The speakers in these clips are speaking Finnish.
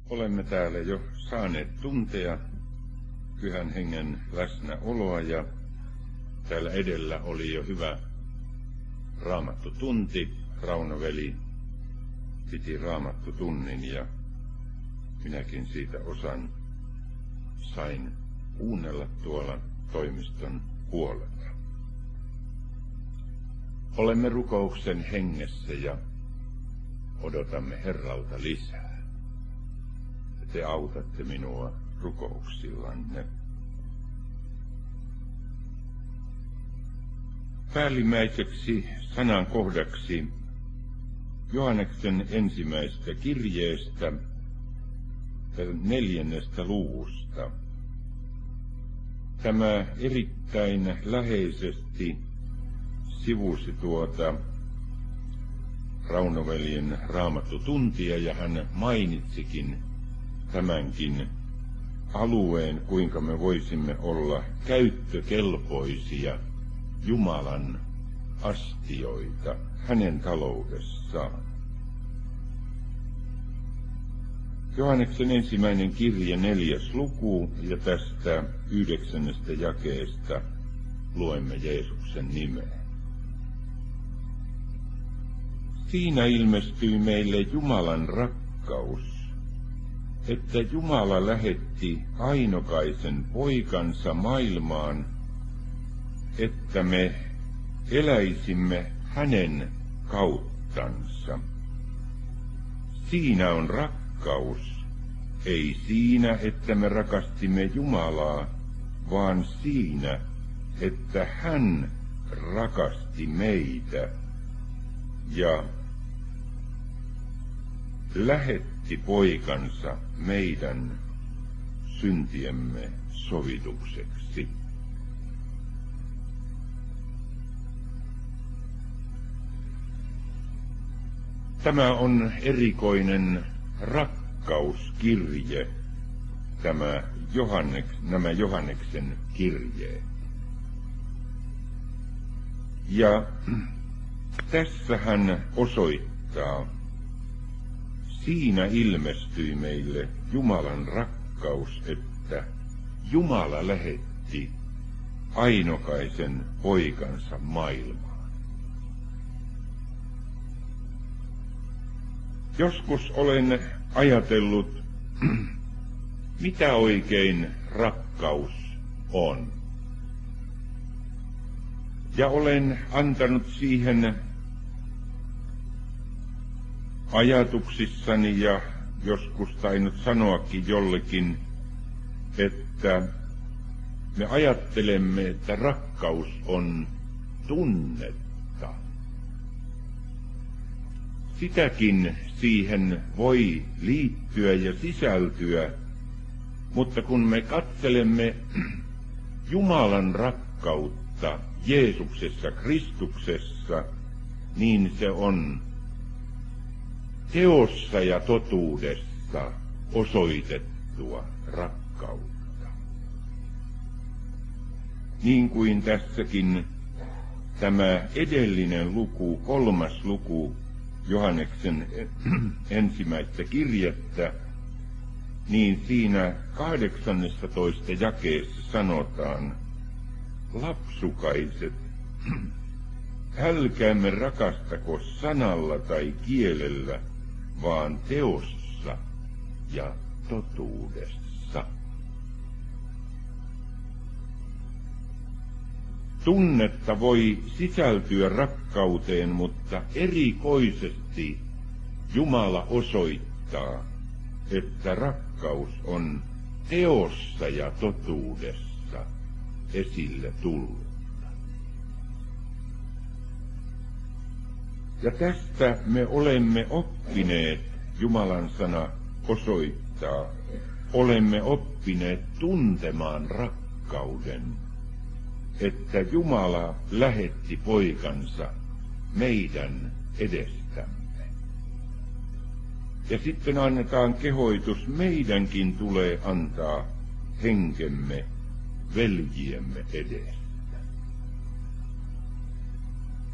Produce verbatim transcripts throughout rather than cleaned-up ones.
Olemme täällä jo saaneet tuntea Pyhän Hengen läsnäoloa ja täällä edellä oli jo hyvä raamattutunti. Rauno-veli piti raamattutunnin ja minäkin siitä osan sain kuunnella tuolla toimiston puolella. Olemme rukouksen hengessä ja odotamme Herralta lisää. Te autatte minua rukouksillanne. Päällimmäiseksi sanan kohdaksi Johanneksen ensimmäisestä kirjeestä, neljännestä luvusta. Tämä erittäin läheisesti sivusi tuota Rauno-veljen raamattutuntia ja hän mainitsikin tämänkin alueen, kuinka me voisimme olla käyttökelpoisia Jumalan astioita hänen taloudessaan. Johanneksen ensimmäinen kirje, neljäs luku, ja tästä yhdeksännestä jakeesta luemme Jeesuksen nimeä. Siinä ilmestyi meille Jumalan rakkaus, että Jumala lähetti ainokaisen poikansa maailmaan, että me eläisimme hänen kauttansa. Siinä on rakkaus, ei siinä, että me rakastimme Jumalaa, vaan siinä, että hän rakasti meitä ja lähetti poikansa meidän syntiemme sovitukseksi. Tämä on erikoinen rakkauskirje, tämä Johannes, nämä Johanneksen kirjeet. Ja tässä hän osoittaa, siinä ilmestyi meille Jumalan rakkaus, että Jumala lähetti ainokaisen poikansa maailmaan. Joskus olen ajatellut, mitä oikein rakkaus on. Ja olen antanut siihen ajatuksissani ja joskus tainnut sanoakin jollekin, että me ajattelemme, että rakkaus on tunnetta. Sitäkin siihen voi liittyä ja sisältyä, mutta kun me katselemme Jumalan rakkautta Jeesuksessa Kristuksessa, niin se on teossa ja totuudessa osoitettua rakkautta. Niin kuin tässäkin tämä edellinen luku, kolmas luku Johanneksen ensimmäistä kirjettä, niin siinä kahdeksannessatoista jakeessa sanotaan, lapsukaiset, älkäämme rakastako sanalla tai kielellä, vaan teossa ja totuudessa. Tunnetta voi sisältyä rakkauteen, mutta erikoisesti Jumala osoittaa, että rakkaus on teossa ja totuudessa esille tullut. Ja tästä me olemme oppineet, Jumalan sana osoittaa, olemme oppineet tuntemaan rakkauden, että Jumala lähetti poikansa meidän edestämme. Ja sitten annetaan kehoitus, meidänkin tulee antaa henkemme veljiemme edestä.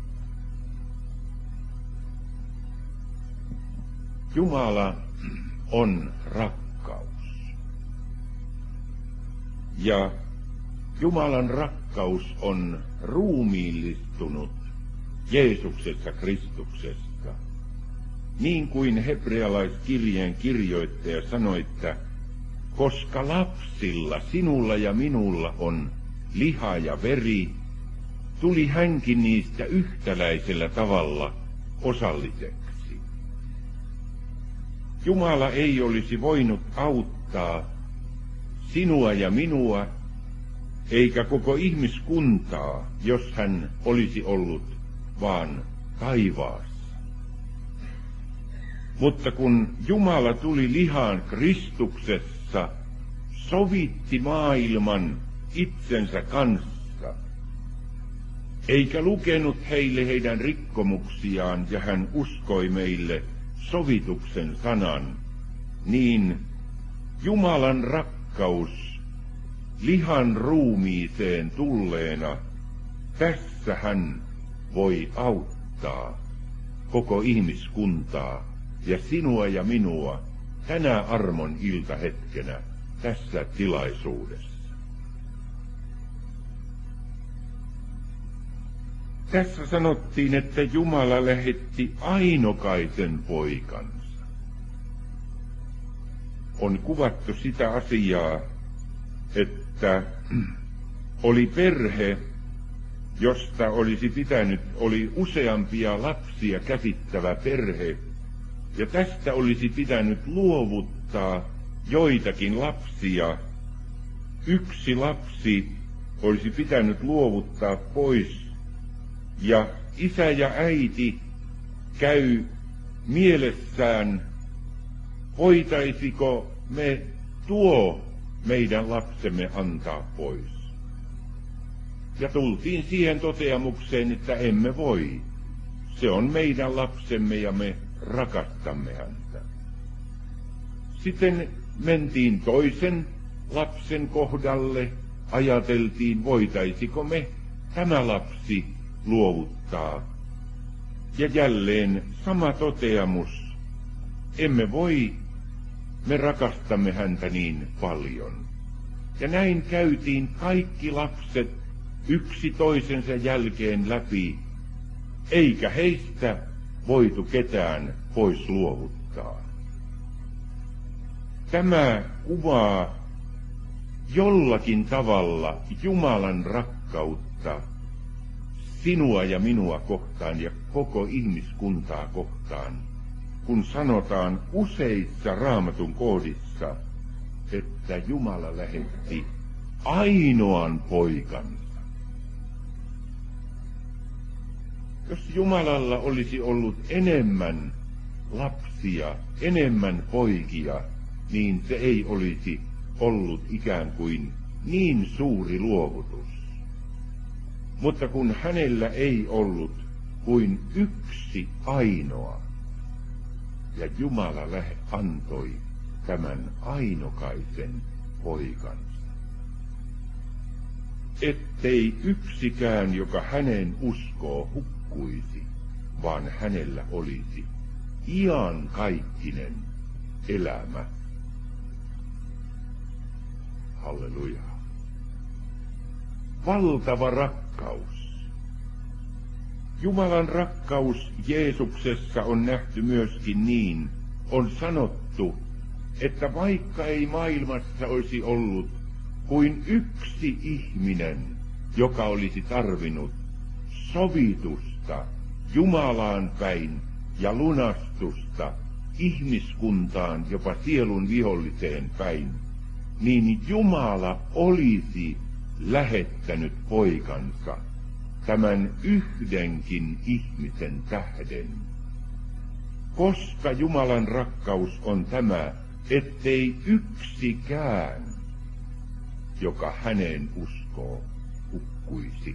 Jumala on rakkaus. Ja Jumalan rakkaus on ruumiillistunut Jeesuksessa Kristuksesta. Niin kuin hebrealaiskirjeen kirjoittaja sanoi, että koska lapsilla, sinulla ja minulla on liha ja veri, tuli hänkin niistä yhtäläisellä tavalla osalliseksi. Jumala ei olisi voinut auttaa sinua ja minua, eikä koko ihmiskuntaa, jos hän olisi ollut vaan taivaassa. Mutta kun Jumala tuli lihaan Kristuksessa, sovitti maailman itsensä kanssa, eikä lukenut heille heidän rikkomuksiaan, ja hän uskoi meille sovituksen sanan, niin Jumalan rakkaus lihan ruumiiseen tulleena, tässä hän voi auttaa koko ihmiskuntaa ja sinua ja minua tänä armon iltahetkenä tässä tilaisuudessa. Tässä sanottiin, että Jumala lähetti ainokaisen poikansa. On kuvattu sitä asiaa, että oli perhe, josta olisi pitänyt, oli useampia lapsia käsittävä perhe, ja tästä olisi pitänyt luovuttaa joitakin lapsia. Yksi lapsi olisi pitänyt luovuttaa pois, ja isä ja äiti käy mielessään, voitaisiko me tuo meidän lapsemme antaa pois. Ja tultiin siihen toteamukseen, että emme voi. Se on meidän lapsemme ja me rakastamme häntä. Sitten mentiin toisen lapsen kohdalle, ajateltiin, voitaisiko me tämä lapsi luovuttaa. Ja jälleen sama toteamus, emme voi, me rakastamme häntä niin paljon. Ja näin käytiin kaikki lapset yksi toisensa jälkeen läpi, eikä heistä voitu ketään pois luovuttaa. Tämä kuvaa jollakin tavalla Jumalan rakkautta sinua ja minua kohtaan ja koko ihmiskuntaa kohtaan, kun sanotaan useissa Raamatun kohdissa, että Jumala lähetti ainoan poikansa. Jos Jumalalla olisi ollut enemmän lapsia, enemmän poikia, niin se ei olisi ollut ikään kuin niin suuri luovutus. Mutta kun hänellä ei ollut kuin yksi ainoa, ja Jumala antoi tämän ainokaisen poikansa, ettei yksikään, joka hänen uskoo, hukkuisi, vaan hänellä olisi iankaikkinen elämä. Halleluja. Valtava rakkaus. Jumalan rakkaus Jeesuksessa on nähty myöskin niin, on sanottu, että vaikka ei maailmassa olisi ollut kuin yksi ihminen, joka olisi tarvinnut sovitusta Jumalaan päin ja lunastusta ihmiskuntaan, jopa sielun viholliseen päin, niin Jumala olisi lähettänyt poikansa tämän yhdenkin ihmisen tähden. Koska Jumalan rakkaus on tämä, ettei yksikään, joka häneen uskoo, hukkuisi.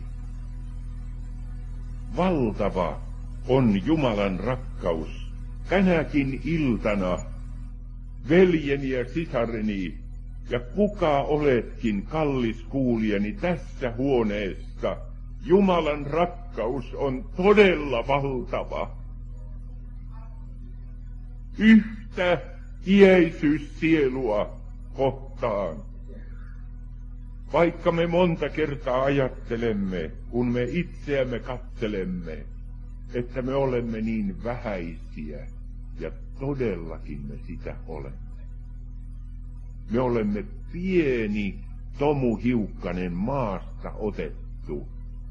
Valtava on Jumalan rakkaus tänäkin iltana, veljeni ja sisareni, ja kuka oletkin kallis kuulijani tässä huoneessa, Jumalan rakkaus on todella valtava. Yhtä iäisyys sielua kohtaan. Vaikka me monta kertaa ajattelemme, kun me itseämme katselemme, että me olemme niin vähäisiä, ja todellakin me sitä olemme. Me olemme pieni tomuhiukkanen maasta otettu,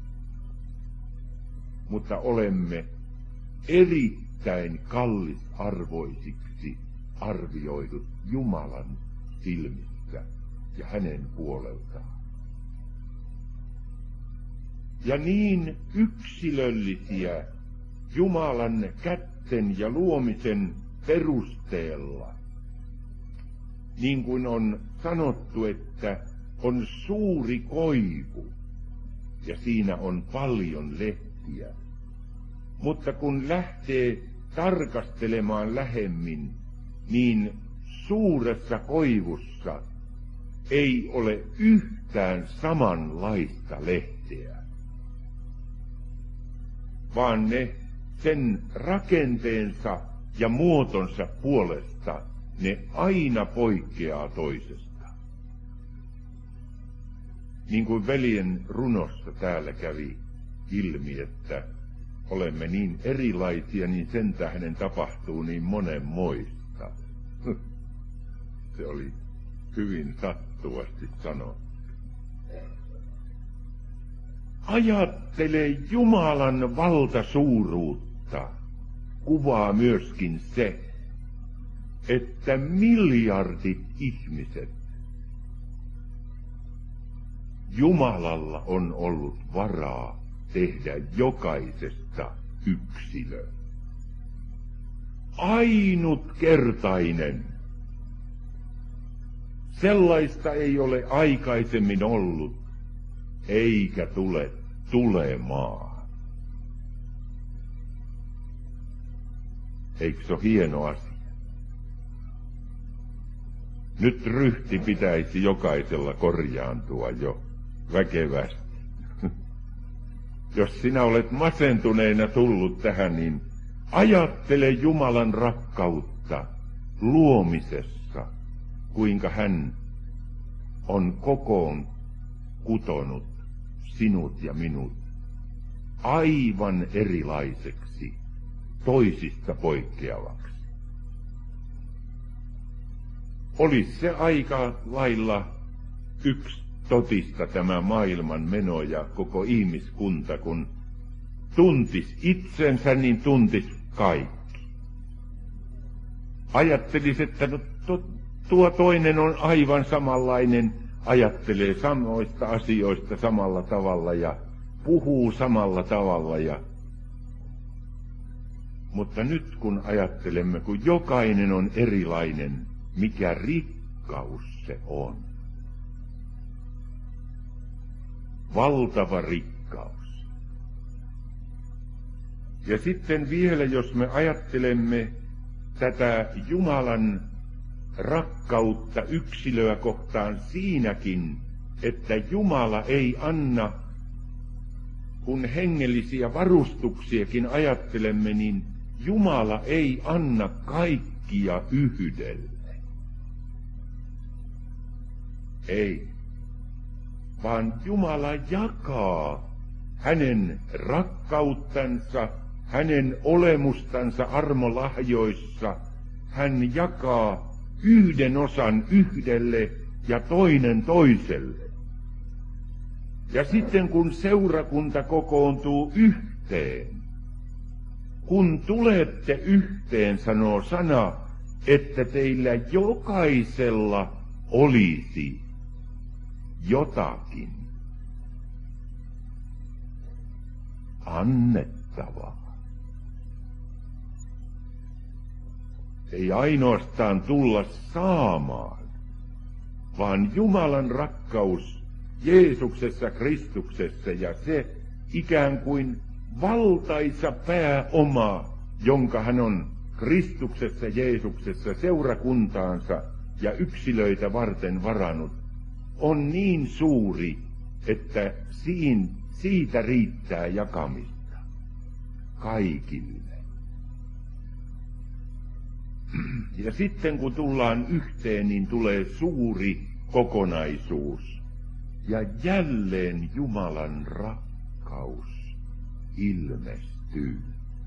mutta olemme erittäin kallisarvoisiksi arvioidut Jumalan silmissä ja hänen puoleltaan. Ja niin yksilöllisiä Jumalan kätten ja luomisen perusteella, niin kuin on sanottu, että on suuri koivu ja siinä on paljon lehtiä. Mutta kun lähtee tarkastelemaan lähemmin, niin suuressa koivussa ei ole yhtään samanlaista lehteä, vaan ne sen rakenteensa ja muotonsa puolesta ne aina poikkeaa toisesta. Niin kuin veljen runossa täällä kävi ilmi, että olemme niin erilaisia, niin sen tähden tapahtuu niin monenmoista. Se oli hyvin sattuvasti sanottu. Ajattele Jumalan valtasuuruutta, kuvaa myöskin se, että miljardit ihmiset Jumalalla on ollut varaa tehdä jokaisesta yksilö. Ainutkertainen. Sellaista ei ole aikaisemmin ollut, eikä tule tulemaan. Eikö se ole hieno asia? Nyt ryhti pitäisi jokaisella korjaantua jo väkevästi. Jos sinä olet masentuneena tullut tähän, niin ajattele Jumalan rakkautta luomisessa, kuinka hän on kokoon kutonut sinut ja minut aivan erilaiseksi, toisista poikkeavaksi. Olisi se aika lailla yksi totista tämä maailman meno ja koko ihmiskunta, kun tuntis itsensä, niin tuntis kaikki. Ajattelis, että no, to, tuo toinen on aivan samanlainen, ajattelee samoista asioista samalla tavalla ja puhuu samalla tavalla. Ja... Mutta nyt kun ajattelemme, kun jokainen on erilainen, mikä rikkaus se on. Valtava rikkaus. Ja sitten vielä, jos me ajattelemme tätä Jumalan rakkautta yksilöä kohtaan siinäkin, että Jumala ei anna, kun hengellisiä varustuksiakin ajattelemme, niin Jumala ei anna kaikkia yhdelle. Ei, vaan Jumala jakaa hänen rakkauttansa, hänen olemustansa armolahjoissa. Hän jakaa yhden osan yhdelle ja toinen toiselle. Ja sitten kun seurakunta kokoontuu yhteen, kun tulette yhteen, sanoo sana, että teillä jokaisella olisi jotakin annettavaa. Ei ainoastaan tulla saamaan, vaan Jumalan rakkaus Jeesuksessa Kristuksessa ja se ikään kuin valtaisa pääoma, jonka hän on Kristuksessa Jeesuksessa seurakuntaansa ja yksilöitä varten varannut, on niin suuri, että siin, siitä riittää jakamista kaikille. Ja sitten kun tullaan yhteen, niin tulee suuri kokonaisuus. Ja jälleen Jumalan rakkaus ilmestyy.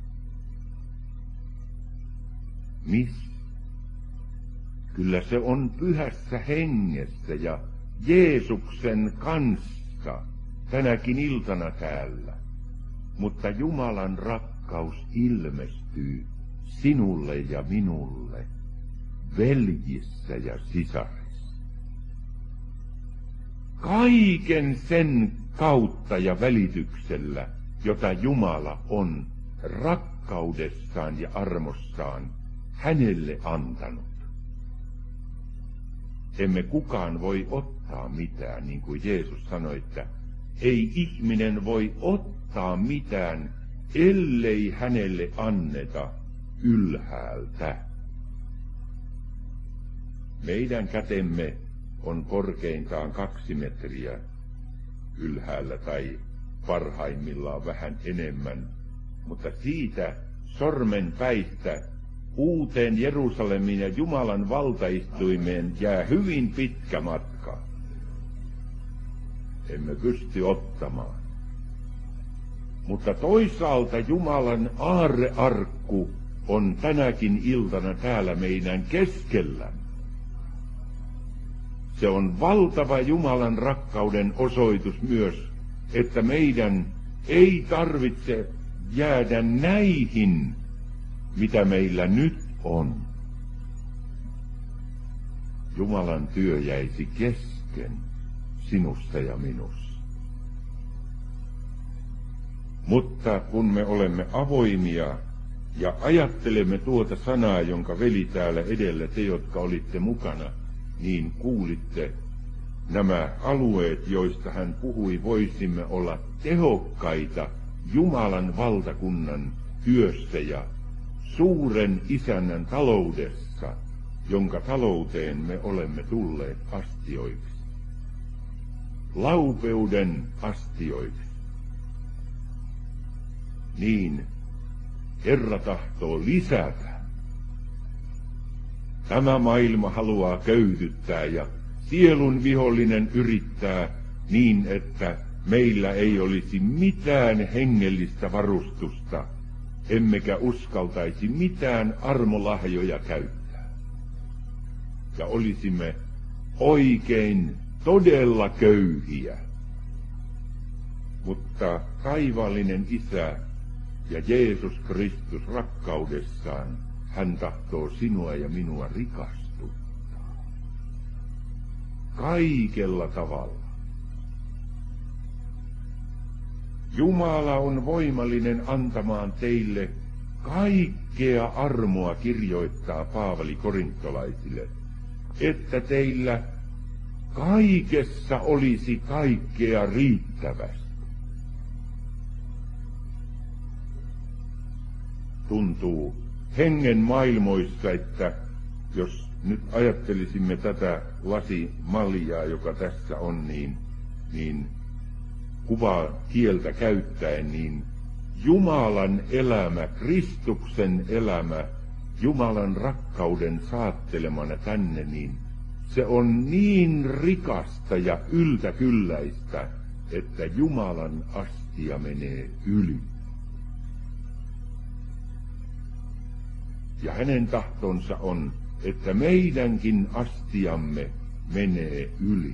Missä? Kyllä se on pyhässä hengessä ja Jeesuksen kanssa tänäkin iltana täällä. Mutta Jumalan rakkaus ilmestyy sinulle ja minulle, veljissä ja sisarissa. Kaiken sen kautta ja välityksellä, jota Jumala on rakkaudessaan ja armossaan hänelle antanut. Emme kukaan voi ottaa mitään, niin kuin Jeesus sanoi, että ei ihminen voi ottaa mitään, ellei hänelle anneta ylhäältä. Meidän kätemme on korkeintaan kaksi metriä ylhäällä tai parhaimmillaan vähän enemmän, mutta siitä sormenpäistä uuteen Jerusalemiin ja Jumalan valtaistuimeen jää hyvin pitkä matka. Emme pysty ottamaan. Mutta toisaalta Jumalan aarrearkku on tänäkin iltana täällä meidän keskellämme. Se on valtava Jumalan rakkauden osoitus myös, että meidän ei tarvitse jäädä näihin, mitä meillä nyt on. Jumalan työ jäisi kesken sinusta ja minussa. Mutta kun me olemme avoimia ja ajattelemme tuota sanaa, jonka veli täällä edellä, te jotka olitte mukana, niin kuulitte nämä alueet, joista hän puhui, voisimme olla tehokkaita Jumalan valtakunnan työssä ja suuren isännän taloudessa, jonka talouteen me olemme tulleet astioiksi. Laupeuden astioiksi. Niin Herra tahtoo lisätä. Tämä maailma haluaa köyhdyttää ja sielun vihollinen yrittää niin, että meillä ei olisi mitään hengellistä varustusta, emmekä uskaltaisi mitään armolahjoja käyttää. Ja olisimme oikein todella köyhiä. Mutta taivaallinen Isä ja Jeesus Kristus rakkaudessaan, hän tahtoo sinua ja minua rikastuttaa. Kaikella tavalla. Jumala on voimallinen antamaan teille kaikkea armoa, kirjoittaa Paavali korintolaisille, että teillä kaikessa olisi kaikkea riittävästi. Tuntuu hengen maailmoissa, että jos nyt ajattelisimme tätä lasimaljaa, joka tässä on, niin, niin kuvaa kieltä käyttäen, niin Jumalan elämä, Kristuksen elämä, Jumalan rakkauden saattelemana tänne, niin se on niin rikasta ja yltäkylläistä, että Jumalan astia menee yli. Ja hänen tahtonsa on, että meidänkin astiamme menee yli.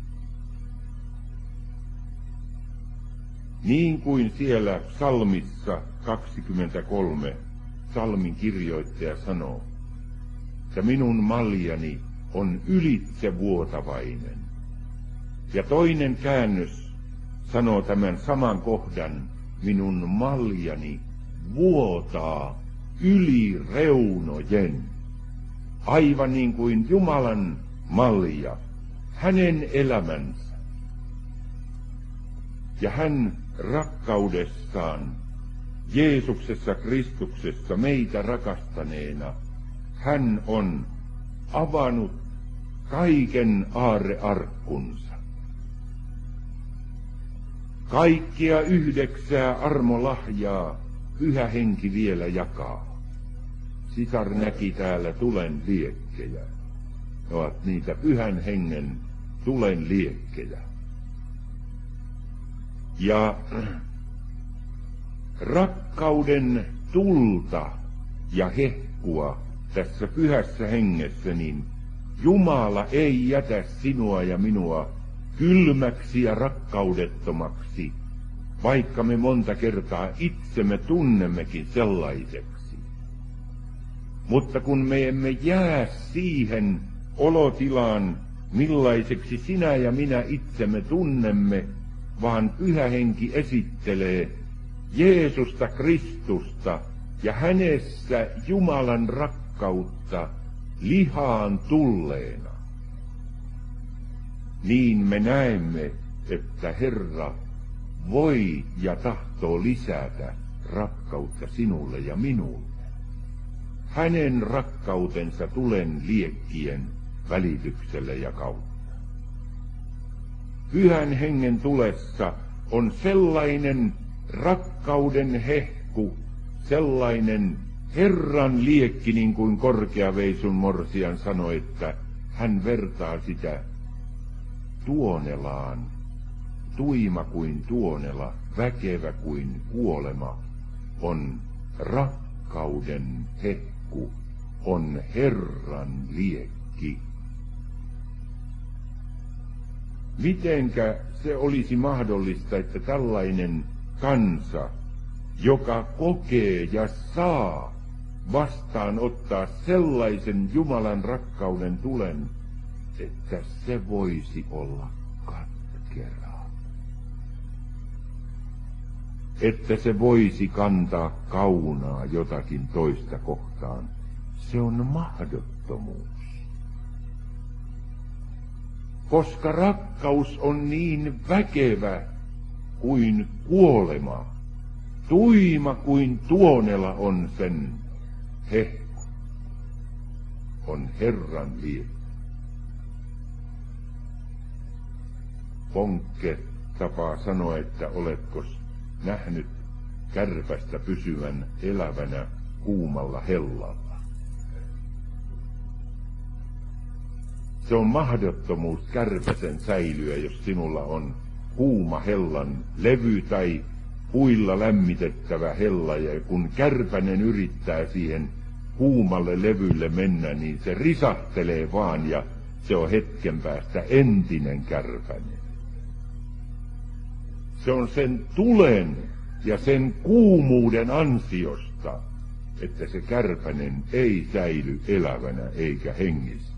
Niin kuin siellä psalmissa kaksikymmentäkolme psalmin kirjoittaja sanoo, että minun maljani on ylitsevuotavainen. Ja toinen käännös sanoo tämän saman kohdan, minun maljani vuotaa yli reunojen. Aivan niin kuin Jumalan malja, hänen elämänsä. Ja hän rakkaudessaan, Jeesuksessa Kristuksessa meitä rakastaneena, hän on avannut kaiken aarrearkkunsa. Kaikkia yhdeksää armolahjaa Pyhä Henki vielä jakaa. sisar näki täällä tulen liekkejä. Ne ovat niitä pyhän hengen tulen liekkejä. Ja rakkauden tulta ja hehkua tässä pyhässä hengessä, niin Jumala ei jätä sinua ja minua kylmäksi ja rakkaudettomaksi, vaikka me monta kertaa itsemme tunnemmekin sellaiseksi. Mutta kun me emme jää siihen olotilaan, millaiseksi sinä ja minä itsemme tunnemme, vaan Pyhä Henki esittelee Jeesusta Kristusta ja hänessä Jumalan rakkautta lihaan tulleena. Niin me näemme, että Herra voi ja tahtoo lisätä rakkautta sinulle ja minulle. Hänen rakkautensa tulen liekkien välityksellä ja kautta. Pyhän hengen tulessa on sellainen rakkauden hehku, sellainen Herran liekki, niin kuin Korkeaveisun morsian sanoi, että hän vertaa sitä tuonelaan, tuima kuin tuonela, väkevä kuin kuolema, on rakkauden hehku, on Herran liekki. Mitenkä se olisi mahdollista, että tällainen kansa, joka kokee ja saa vastaanottaa sellaisen Jumalan rakkauden tulen, että se voisi olla katkeraa. Että se voisi kantaa kaunaa jotakin toista kohtaan. Se on mahdottomuus. Koska rakkaus on niin väkevä kuin kuolema, tuima kuin tuonela on sen hehku, on Herran liekki. Ponkke tapaa sanoa, että oletkos nähnyt kärpästä pysyvän elävänä kuumalla hellalla. Se on mahdottomuus kärpäsen säilyä, jos sinulla on kuuma hellan levy tai puilla lämmitettävä hella, ja kun kärpänen yrittää siihen kuumalle levylle mennä, niin se risahtelee vaan ja se on hetken päästä entinen kärpänen. Se on sen tulen ja sen kuumuuden ansiosta, että se kärpänen ei säily elävänä eikä hengissä.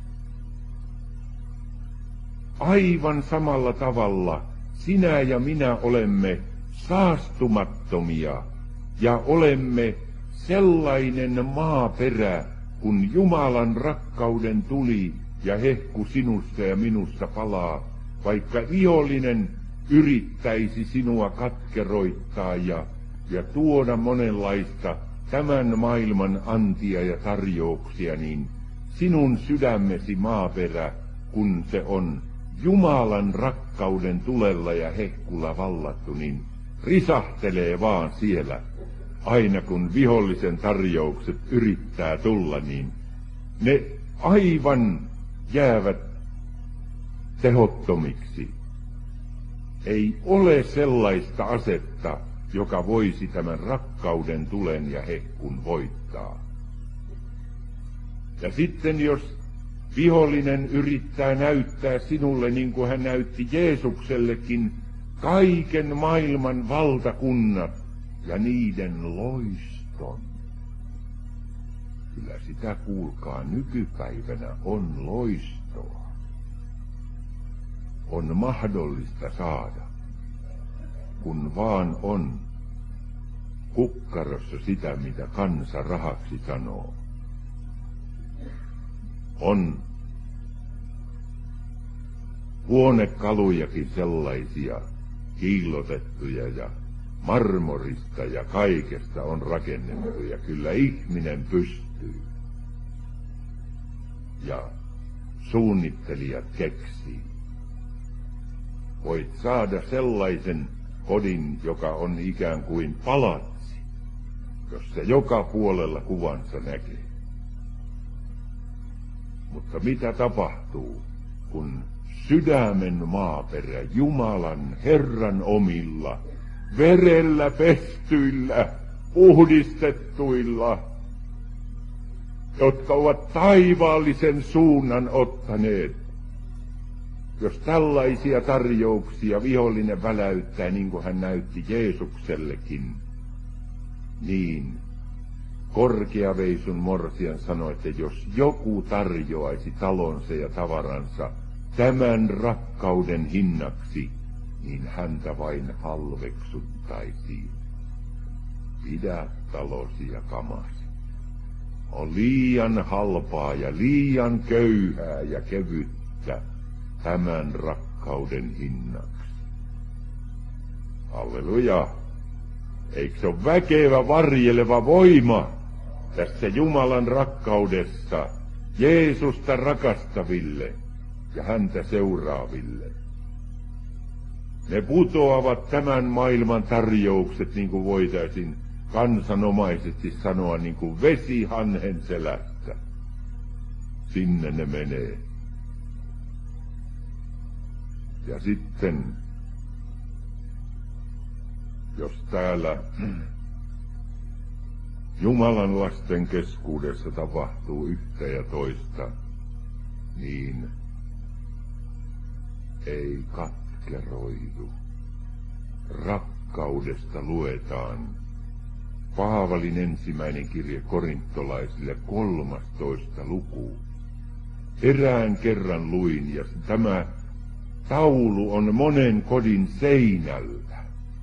Aivan samalla tavalla sinä ja minä olemme saastumattomia ja olemme sellainen maaperä, kun Jumalan rakkauden tuli ja hehku sinusta ja minusta palaa, vaikka vihollinen yrittäisi sinua katkeroittaa ja, ja tuoda monenlaista tämän maailman antia ja tarjouksia, niin sinun sydämesi maaperä, kun se on Jumalan rakkauden tulella ja hehkulla vallattu, niin risahtelee vaan siellä. Aina kun vihollisen tarjoukset yrittää tulla, niin ne aivan jäävät tehottomiksi. Ei ole sellaista asetta, joka voisi tämän rakkauden tulen ja hehkun voittaa. Ja sitten jos vihollinen yrittää näyttää sinulle, niin kuin hän näytti Jeesuksellekin, kaiken maailman valtakunnat ja niiden loiston. Kyllä sitä, kuulkaa, nykypäivänä on loistoa. On mahdollista saada, kun vaan on kukkarossa sitä, mitä kansa rahaksi sanoo. On huonekalujakin sellaisia, kiillotettuja ja marmorista ja kaikesta on rakennettu, ja kyllä ihminen pystyy. Ja suunnittelijat keksii. Voit saada sellaisen kodin, joka on ikään kuin palatsi, jossa joka puolella kuvansa näkee. Mutta mitä tapahtuu, kun sydämen maaperä Jumalan Herran omilla, verellä pestyillä, puhdistettuilla, jotka ovat taivaallisen suunnan ottaneet, jos tällaisia tarjouksia vihollinen väläyttää, niin kuin hän näytti Jeesuksellekin, niin korkeaveisun morsian sanoi, että jos joku tarjoaisi talonsa ja tavaransa tämän rakkauden hinnaksi, niin häntä vain halveksuttaisiin. Pidä talosi ja kamasi. On liian halpaa ja liian köyhää ja kevyttä tämän rakkauden hinnaksi. Halleluja! Eikö se ole väkevä varjeleva voima tässä Jumalan rakkaudessa Jeesusta rakastaville ja häntä seuraaville? Ne putoavat tämän maailman tarjoukset, niin kuin voitaisiin kansanomaisesti sanoa, niin kuin vesi hanhen selästä. Sinne ne menee. Ja sitten, jos täällä Jumalan lasten keskuudessa tapahtuu yhtä ja toista, niin ei katkeroidu. Rakkaudesta luetaan Paavalin ensimmäinen kirje korintolaisille kolmastoista luku. Erään kerran luin, ja tämä taulu on monen kodin seinällä.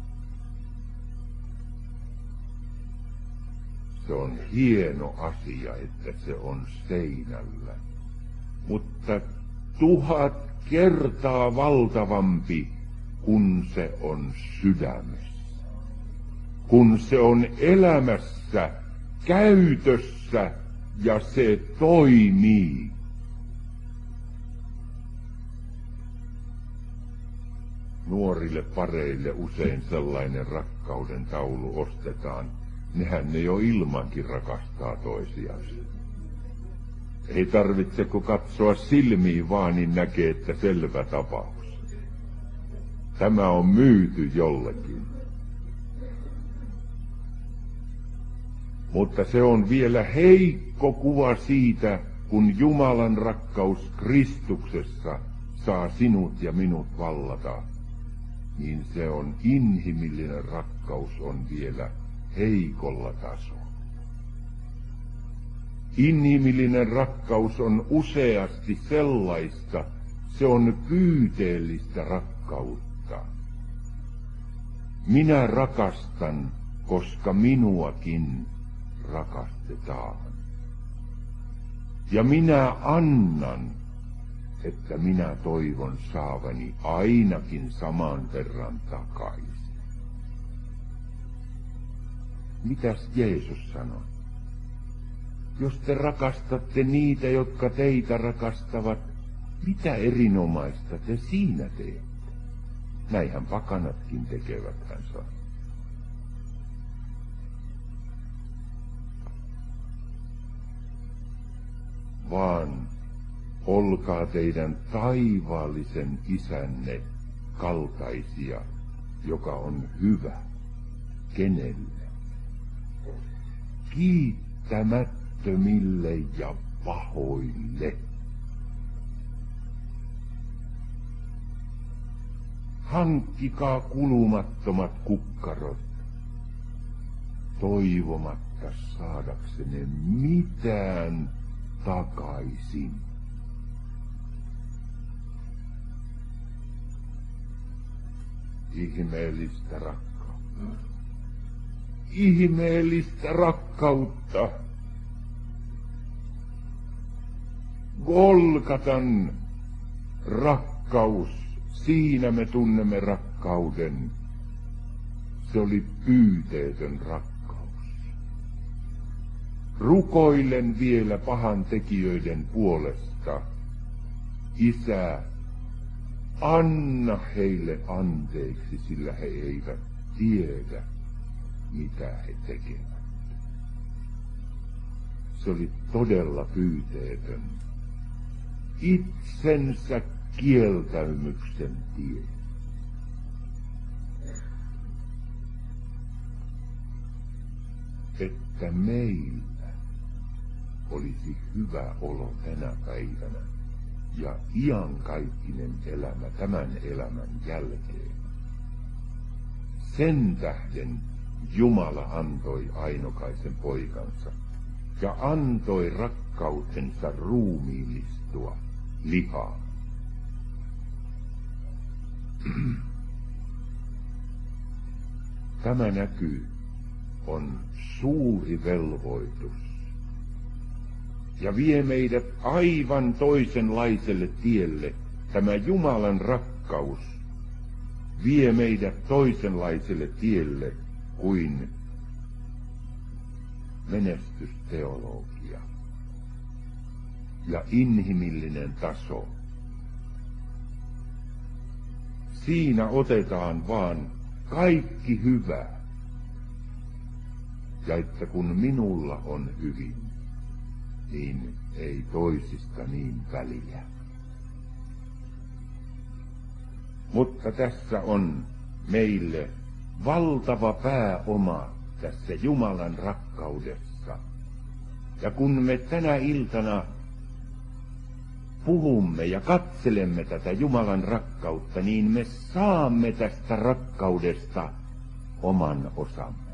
Se on hieno asia, että se on seinällä, mutta tuhat kertaa valtavampi, kun se on sydämessä. Kun se on elämässä, käytössä ja se toimii. Nuorille pareille usein sellainen rakkauden taulu ostetaan. Nehän ne jo ilmankin rakastaa toisiansa. Ei tarvitse kun katsoa silmiin vaan, niin näkee, että selvä tapaus. Tämä on myyty jollekin. Mutta se on vielä heikko kuva siitä, kun Jumalan rakkaus Kristuksessa saa sinut ja minut vallata, niin se on inhimillinen rakkaus on vielä heikolla tasolla. Inhimillinen rakkaus on useasti sellaista, se on pyyteellistä rakkautta. Minä rakastan, koska minuakin rakastetaan. Ja minä annan, että minä toivon saavani ainakin saman verran takaisin. Mitäs Jeesus sanoi? Jos te rakastatte niitä, jotka teitä rakastavat, mitä erinomaista te siinä teette? Näinhän pakanatkin tekevät, hän sanoi. Vaan olkaa teidän taivaallisen isänne kaltaisia, joka on hyvä. Kenelle? Kiittämättömille ja pahoille. Hankkikaa kulumattomat kukkarot, toivomatta saadaksenne mitään takaisin. Ihmeellistä rakkautta. Ihmeellistä rakkautta. Golgatan rakkaus, siinä me tunnemme rakkauden. Se oli pyyteetön rakkaus. Rukoilen vielä pahan tekijöiden puolesta. Isä, anna heille anteeksi, sillä he eivät tiedä, mitä he tekevät. Se oli todella pyyteetön itsensä kieltäymyksen tie. Että meillä olisi hyvä olo tänä päivänä ja iankaikkinen elämä tämän elämän jälkeen. Sen tähden Jumala antoi ainokaisen poikansa ja antoi rakkautensa ruumiillistua lihaan. Tämä näky on suuri velvoitus ja vie meidät aivan toisenlaiselle tielle. Tämä Jumalan rakkaus vie meidät toisenlaiselle tielle kuin menestysteologia ja inhimillinen taso. Siinä otetaan vaan kaikki hyvä. Ja että kun minulla on hyvin, niin ei toisista niin väliä. Mutta tässä on meille valtava pääoma tässä Jumalan rakkaudessa. Ja kun me tänä iltana puhumme ja katselemme tätä Jumalan rakkautta, niin me saamme tästä rakkaudesta oman osamme.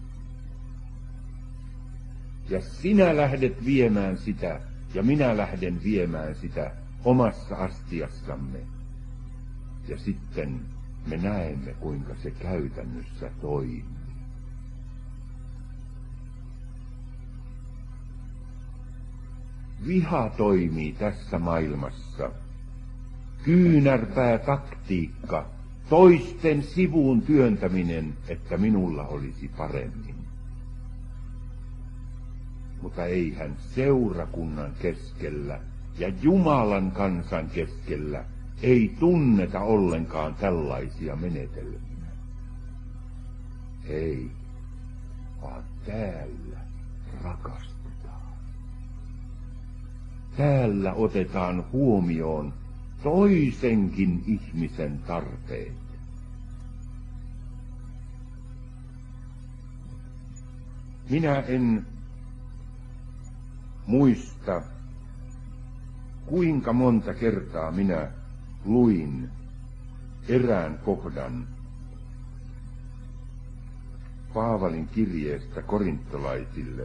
Ja sinä lähdet viemään sitä, ja minä lähden viemään sitä omassa astiassamme. Ja sitten me näemme, kuinka se käytännössä toimii. Viha toimii tässä maailmassa. Kyynärpää taktiikka, toisten sivuun työntäminen, että minulla olisi paremmin. Mutta eihän seurakunnan keskellä ja Jumalan kansan keskellä ei tunneta ollenkaan tällaisia menetelmiä. Ei, vaan täällä rakastetaan. Täällä otetaan huomioon toisenkin ihmisen tarpeet. Minä en muista, kuinka monta kertaa minä luin erään kohdan Paavalin kirjeestä korintolaisille.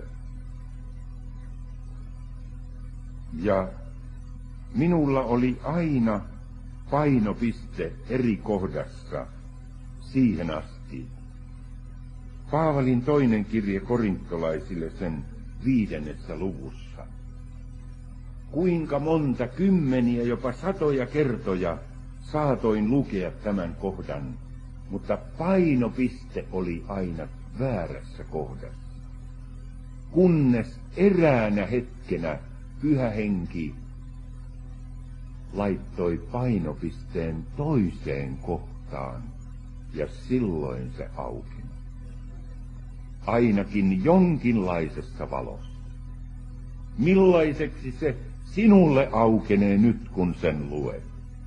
Ja minulla oli aina painopiste eri kohdassa siihen asti. Paavalin toinen kirje korintolaisille sen viidennessä luvussa. Kuinka monta kymmeniä, jopa satoja kertoja saatoin lukea tämän kohdan, mutta painopiste oli aina väärässä kohdassa. Kunnes eräänä hetkenä Pyhä Henki laittoi painopisteen toiseen kohtaan, ja silloin se aukeni. Ainakin jonkinlaisessa valossa. Millaiseksi se sinulle aukenee nyt, kun sen luet?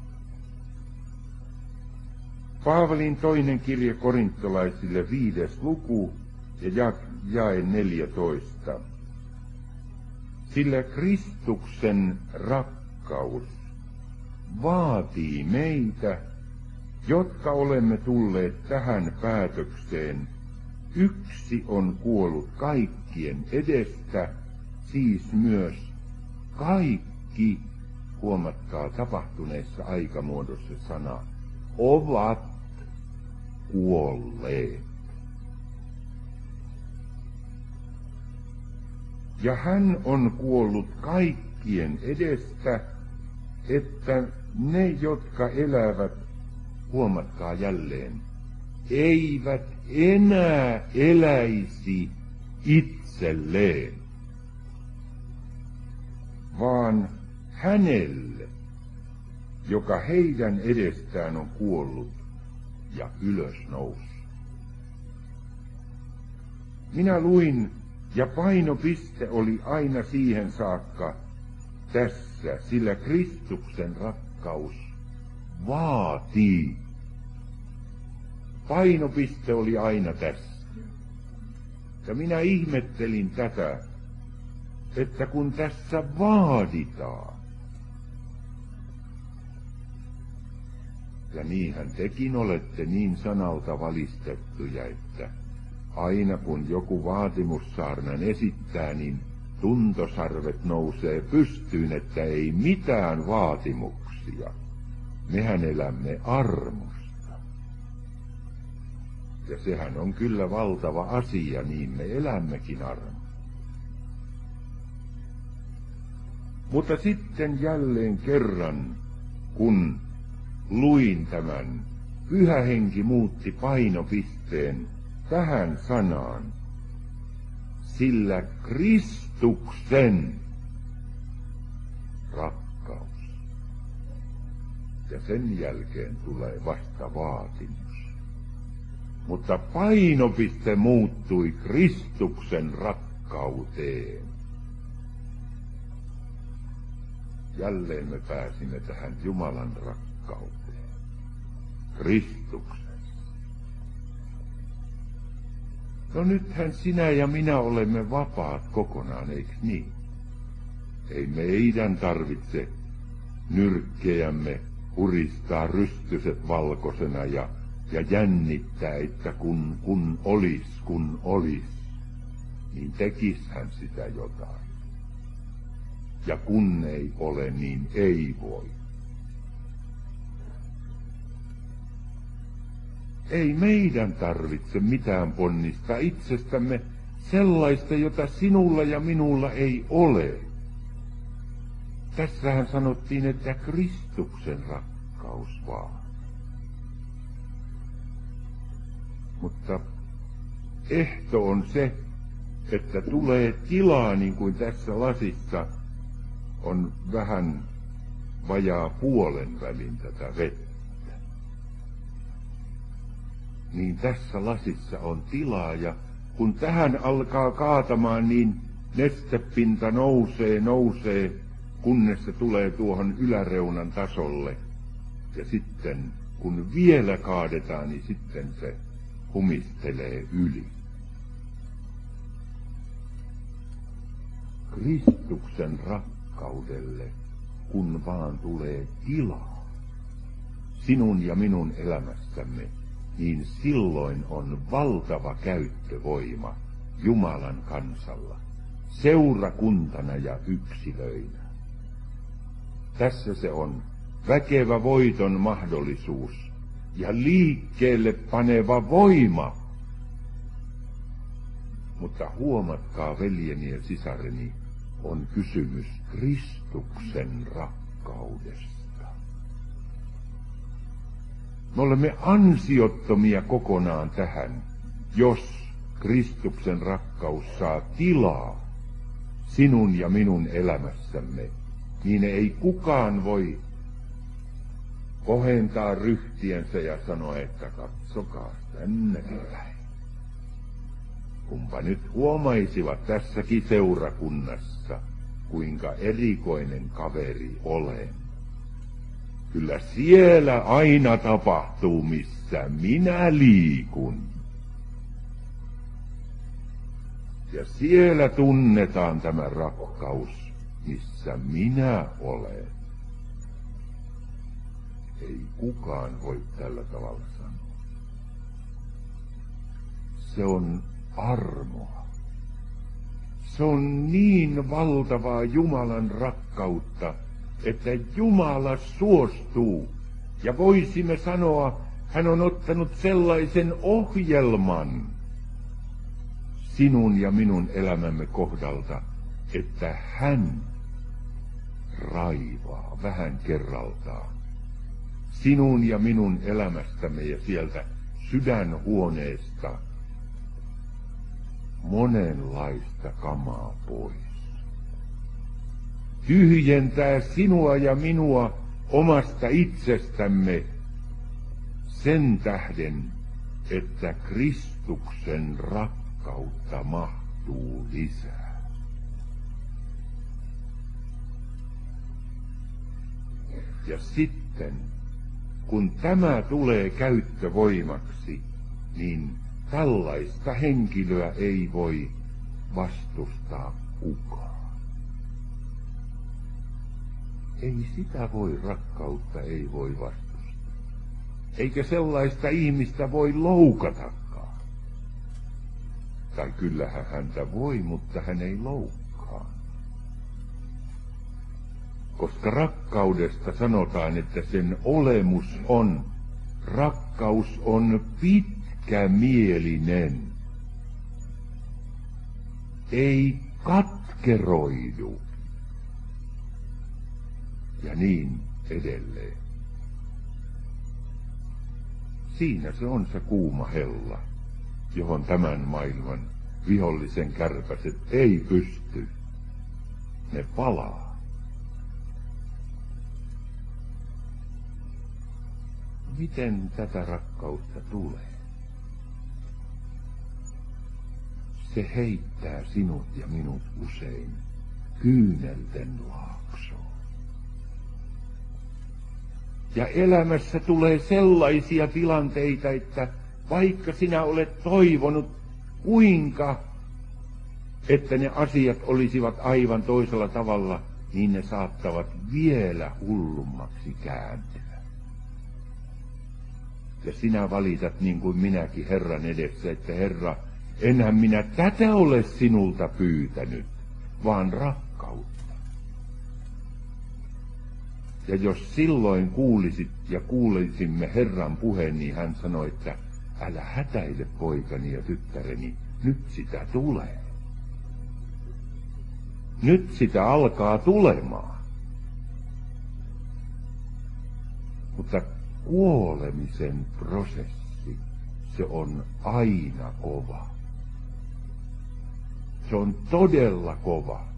Paavalin toinen kirje korintolaisille viides luku ja jae neljätoista. Sillä Kristuksen rakkaus vaatii meitä, jotka olemme tulleet tähän päätökseen. Yksi on kuollut kaikkien edestä, siis myös kaikki, huomatkaa tapahtuneessa aikamuodossa sana, ovat kuolleet. Ja hän on kuollut kaikkien edestä, että ne, jotka elävät, huomatkaa jälleen, eivät enää eläisi itselleen, vaan hänelle, joka heidän edestään on kuollut ja ylösnoussut. Minä luin, ja painopiste oli aina siihen saakka, tässä, sillä Kristuksen rakkaus vaatii. Painopiste oli aina tässä. Ja minä ihmettelin tätä, että kun tässä vaaditaan, ja niinhän tekin olette niin sanalta valistettuja, että aina kun joku vaatimussaarnan esittää, niin tuntosarvet nousee pystyyn, että ei mitään vaatimuksia. Mehän elämme armosta. Ja sehän on kyllä valtava asia, niin me elämmekin armosta. Mutta sitten jälleen kerran, kun luin tämän, Pyhä Henki muutti painopisteen tähän sanaan, sillä Kristuksen rakkaus. Ja sen jälkeen tulee vasta vaatimus. Mutta painopiste muuttui Kristuksen rakkauteen. Jälleen me pääsimme tähän Jumalan rakkauteen. Kristuksen. No nythän sinä ja minä olemme vapaat kokonaan, eikö niin? Ei meidän tarvitse nyrkkejämme puristaa rystyset valkoisena ja, ja jännittää, että kun, kun olis, kun olis, niin tekishän sitä jotain. Ja kun ei ole, niin ei voi. Ei meidän tarvitse mitään ponnistaa itsestämme sellaista, jota sinulla ja minulla ei ole. Tässähän sanottiin, että Kristuksen rakkaus vaan. Mutta ehto on se, että tulee tilaa, niin kuin tässä lasissa on vähän vajaa puolen välin tätä vettä. Niin tässä lasissa on tilaa, ja kun tähän alkaa kaatamaan, niin nestepinta nousee, nousee, kunnes se tulee tuohon yläreunan tasolle. Ja sitten, kun vielä kaadetaan, niin sitten se humistelee yli. Kristuksen rakkaudelle, kun vaan tulee tilaa sinun ja minun elämässämme, niin silloin on valtava käyttövoima Jumalan kansalla, seurakuntana ja yksilöinä. Tässä se on väkevä voiton mahdollisuus ja liikkeelle paneva voima. Mutta huomatkaa, veljeni ja sisareni, on kysymys Kristuksen rakkaudesta. Me olemme ansiottomia kokonaan tähän, jos Kristuksen rakkaus saa tilaa sinun ja minun elämässämme, niin ei kukaan voi kohentaa ryhtiensä ja sanoa, että katsokaa tännekin päin. Kumpa nyt huomaisivat tässäkin seurakunnassa, kuinka erikoinen kaveri olen. Kyllä siellä aina tapahtuu, missä minä liikun. Ja siellä tunnetaan tämä rakkaus, missä minä olen. Ei kukaan voi tällä tavalla sanoa. Se on armoa. Se on niin valtavaa Jumalan rakkautta, että Jumala suostuu, ja voisimme sanoa, hän on ottanut sellaisen ohjelman sinun ja minun elämämme kohdalta, että hän raivaa vähän kerraltaan sinun ja minun elämästämme ja sieltä sydänhuoneesta monenlaista kamaa pois. Tyhjentää sinua ja minua omasta itsestämme sen tähden, että Kristuksen rakkautta mahtuu lisää. Ja sitten, kun tämä tulee käyttövoimaksi, niin tällaista henkilöä ei voi vastustaa kukaan. Ei sitä voi, rakkautta ei voi vastustaa. Eikä sellaista ihmistä voi loukatakaan. Tai kyllähän häntä voi, mutta hän ei loukkaa. Koska rakkaudesta sanotaan, että sen olemus on, rakkaus on pitkämielinen. Ei katkeroidu. Ja niin edelleen. Siinä se on se kuuma hella, johon tämän maailman vihollisen kärpäset ei pysty. Ne palaa. Miten tätä rakkautta tulee? Se heittää sinut ja minut usein kyynelten laaksoon. Ja elämässä tulee sellaisia tilanteita, että vaikka sinä olet toivonut kuinka, että ne asiat olisivat aivan toisella tavalla, niin ne saattavat vielä hullummaksi kääntyä. Ja sinä valitat niin kuin minäkin Herran edessä, että Herra, enhän minä tätä ole sinulta pyytänyt, vaan rakkautta. Ja jos silloin kuulisit ja kuulisimme Herran puheen, niin hän sanoi, että älä hätäile poikani ja tyttäreni, nyt sitä tulee. Nyt sitä alkaa tulemaan. Mutta kuolemisen prosessi, se on aina kova. Se on todella kova.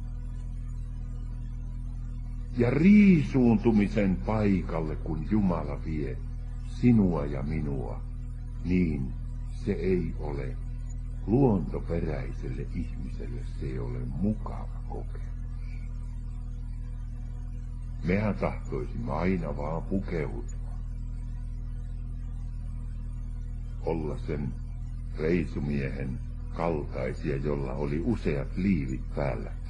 Ja riisuuntumisen paikalle, kun Jumala vie sinua ja minua, niin se ei ole luontoperäiselle ihmiselle, se ei ole mukava kokemus. Mehän tahtoisimme aina vaan pukeutua. Olla sen reisumiehen kaltaisia, jolla oli useat liivit päälläkkäin.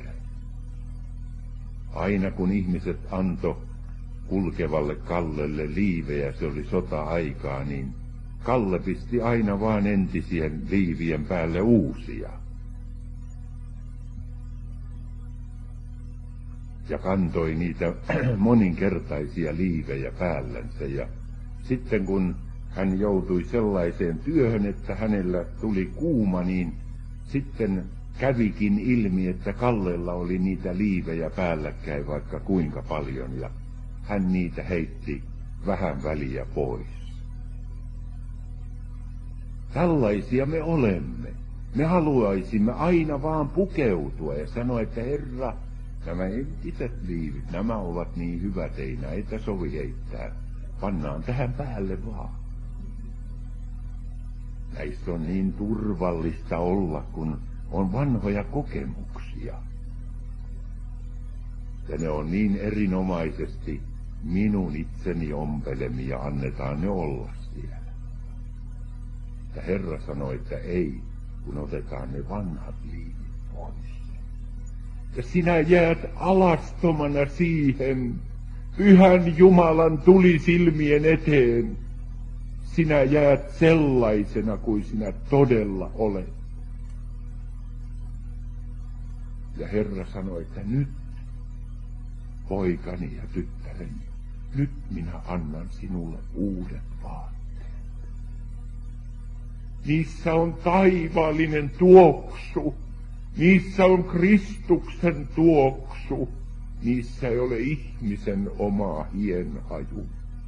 Aina kun ihmiset antoi kulkevalle Kallelle liivejä, se oli sota-aikaa, niin Kalle pisti aina vaan entisien liivien päälle uusia. Ja kantoi niitä moninkertaisia liivejä päällänsä. Ja sitten kun hän joutui sellaiseen työhön, että hänellä tuli kuuma, niin sitten kävikin ilmi, että Kallella oli niitä liivejä päällekkäin vaikka kuinka paljon, ja hän niitä heitti vähän väliä pois. Tällaisia me olemme. Me haluaisimme aina vaan pukeutua ja sanoa, että Herra, nämä entiset liivit, nämä ovat niin hyvät, ei näitä sovi heittää. Pannaan tähän päälle vaan. Näistä on niin turvallista olla, kun on vanhoja kokemuksia. Ja ne on niin erinomaisesti minun itseni ompelemia, annetaan ne olla siellä. Ja Herra sanoi, että ei, kun otetaan ne vanhat liivit pois. Ja sinä jäät alastomana siihen, pyhän Jumalan tulisilmien eteen. Sinä jäät sellaisena kuin sinä todella olet. Ja Herra sanoi, että nyt, poikani ja tyttäreni, nyt minä annan sinulle uudet vaatteet. Niissä on taivaallinen tuoksu, niissä on Kristuksen tuoksu, niissä ei ole ihmisen omaa hienhaju.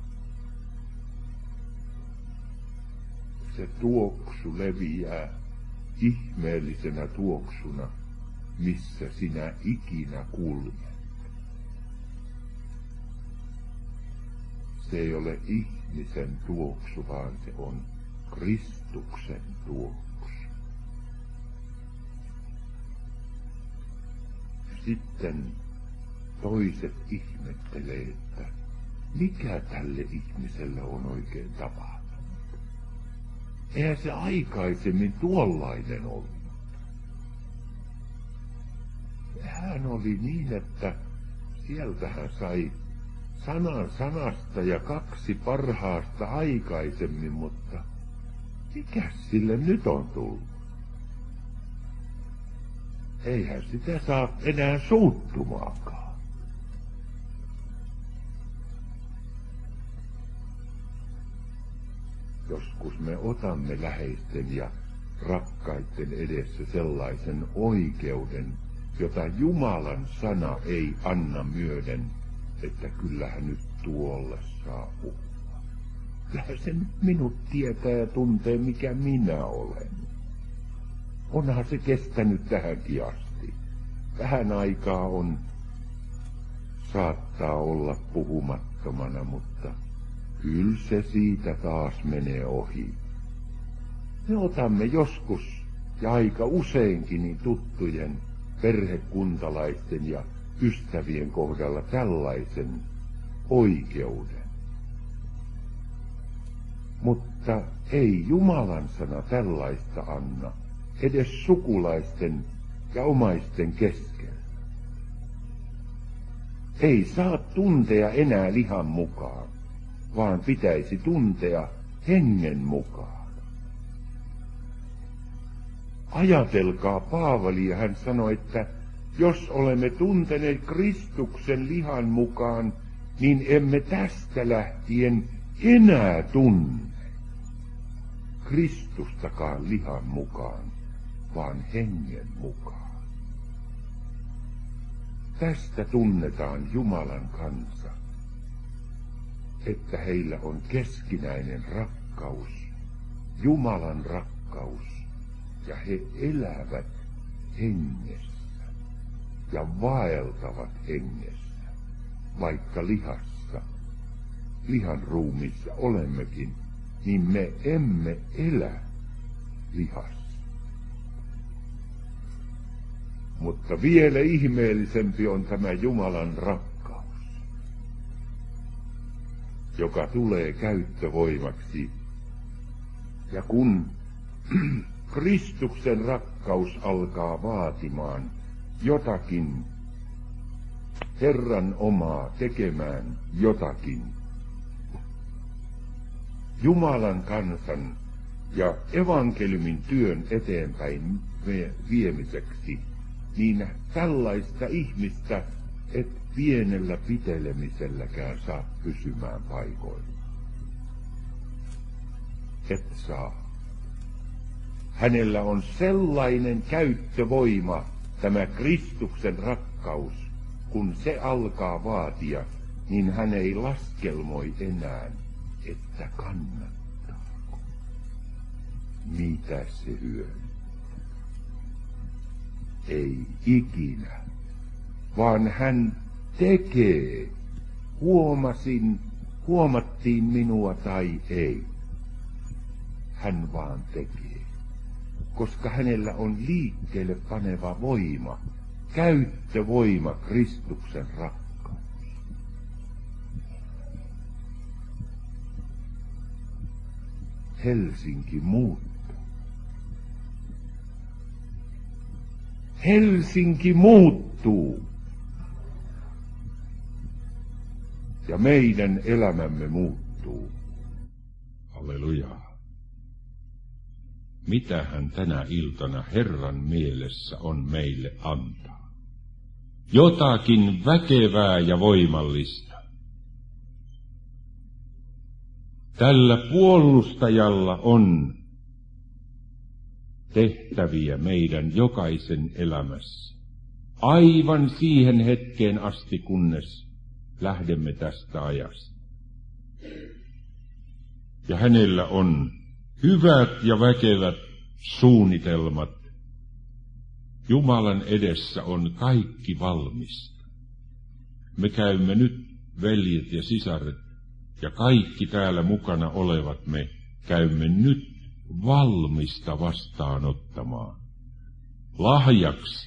Se tuoksu leviää ihmeellisenä tuoksuna, missä sinä ikinä kuljet. Se ei ole ihmisen tuoksu, vaan se on Kristuksen tuoksu. Sitten toiset ihmettelee, että mikä tälle ihmiselle on oikein tapahtunut. Eihän se aikaisemmin tuollainen ollut. Hän oli niin, että sieltä hän sai sanan sanasta ja kaksi parhaasta aikaisemmin, mutta mikä sille nyt on tullut? Eihän sitä saa enää suuttumaakaan. Joskus me otamme läheisten ja rakkaiden edessä sellaisen oikeuden, jota Jumalan sana ei anna myöden, että kyllähän nyt tuolle saa puhua. Kyllähän se nyt minut tietää ja tuntee, mikä minä olen. Onhan se kestänyt tähänkin asti. Vähän aikaa on, saattaa olla puhumattomana, mutta kyllä se siitä taas menee ohi. Me otamme joskus ja aika useinkin niin tuttujen perhekuntalaisten ja ystävien kohdalla tällaisen oikeuden. Mutta ei Jumalan sana tällaista anna, edes sukulaisten ja omaisten keskellä. Ei saa tuntea enää lihan mukaan, vaan pitäisi tuntea hengen mukaan. Ajatelkaa Paavalia, hän sanoi, että jos olemme tunteneet Kristuksen lihan mukaan, niin emme tästä lähtien enää tunne Kristustakaan lihan mukaan, vaan hengen mukaan. Tästä tunnetaan Jumalan kansa, että heillä on keskinäinen rakkaus, Jumalan rakkaus, ja he elävät hengessä ja vaeltavat hengessä, vaikka lihassa, lihan ruumiissa olemmekin, niin me emme elä lihassa. Mutta vielä ihmeellisempi on tämä Jumalan rakkaus, joka tulee käyttövoimaksi. Ja kun Kristuksen rakkaus alkaa vaatimaan jotakin, Herran omaa tekemään jotakin, Jumalan kansan ja evankeliumin työn eteenpäin viemiseksi, niin tällaista ihmistä et pienellä pitelemiselläkään saa pysymään paikoilla. Et saa. Hänellä on sellainen käyttövoima, tämä Kristuksen rakkaus, kun se alkaa vaatia, niin hän ei laskelmoi enää, että kannattaako. Mitä se hyödyttää? Ei ikinä, vaan hän tekee, huomasin, huomattiin minua tai ei. Hän vaan tekee, koska hänellä on liikkeelle paneva voima, käyttövoima, Kristuksen rakkaus. Helsinki muuttuu. Helsinki muuttuu. Ja meidän elämämme muuttuu. Halleluja. Mitähän tänä iltana Herran mielessä on meille antaa? Jotakin väkevää ja voimallista. Tällä puolustajalla on tehtäviä meidän jokaisen elämässä. Aivan siihen hetkeen asti, kunnes lähdemme tästä ajasta. Ja hänellä on hyvät ja väkevät suunnitelmat. Jumalan edessä on kaikki valmista. Me käymme nyt, veljet ja sisaret, ja kaikki täällä mukana olevat, me käymme nyt valmista vastaanottamaan. Lahjaksi.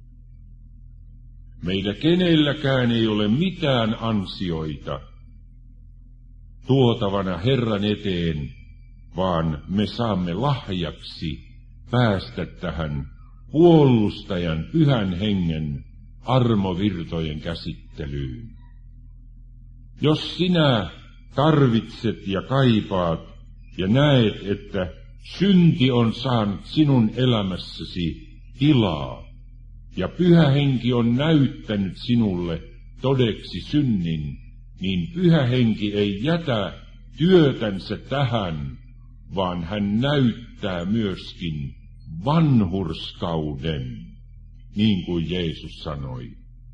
Meillä kenelläkään ei ole mitään ansioita, tuotavana Herran eteen, vaan me saamme lahjaksi päästä tähän puolustajan Pyhän Hengen armovirtojen käsittelyyn. Jos sinä tarvitset ja kaipaat ja näet, että synti on saanut sinun elämässäsi tilaa, ja Pyhä Henki on näyttänyt sinulle todeksi synnin, niin Pyhä Henki ei jätä työtänsä tähän, vaan hän näyttää myöskin vanhurskauden, niin kuin Jeesus sanoi.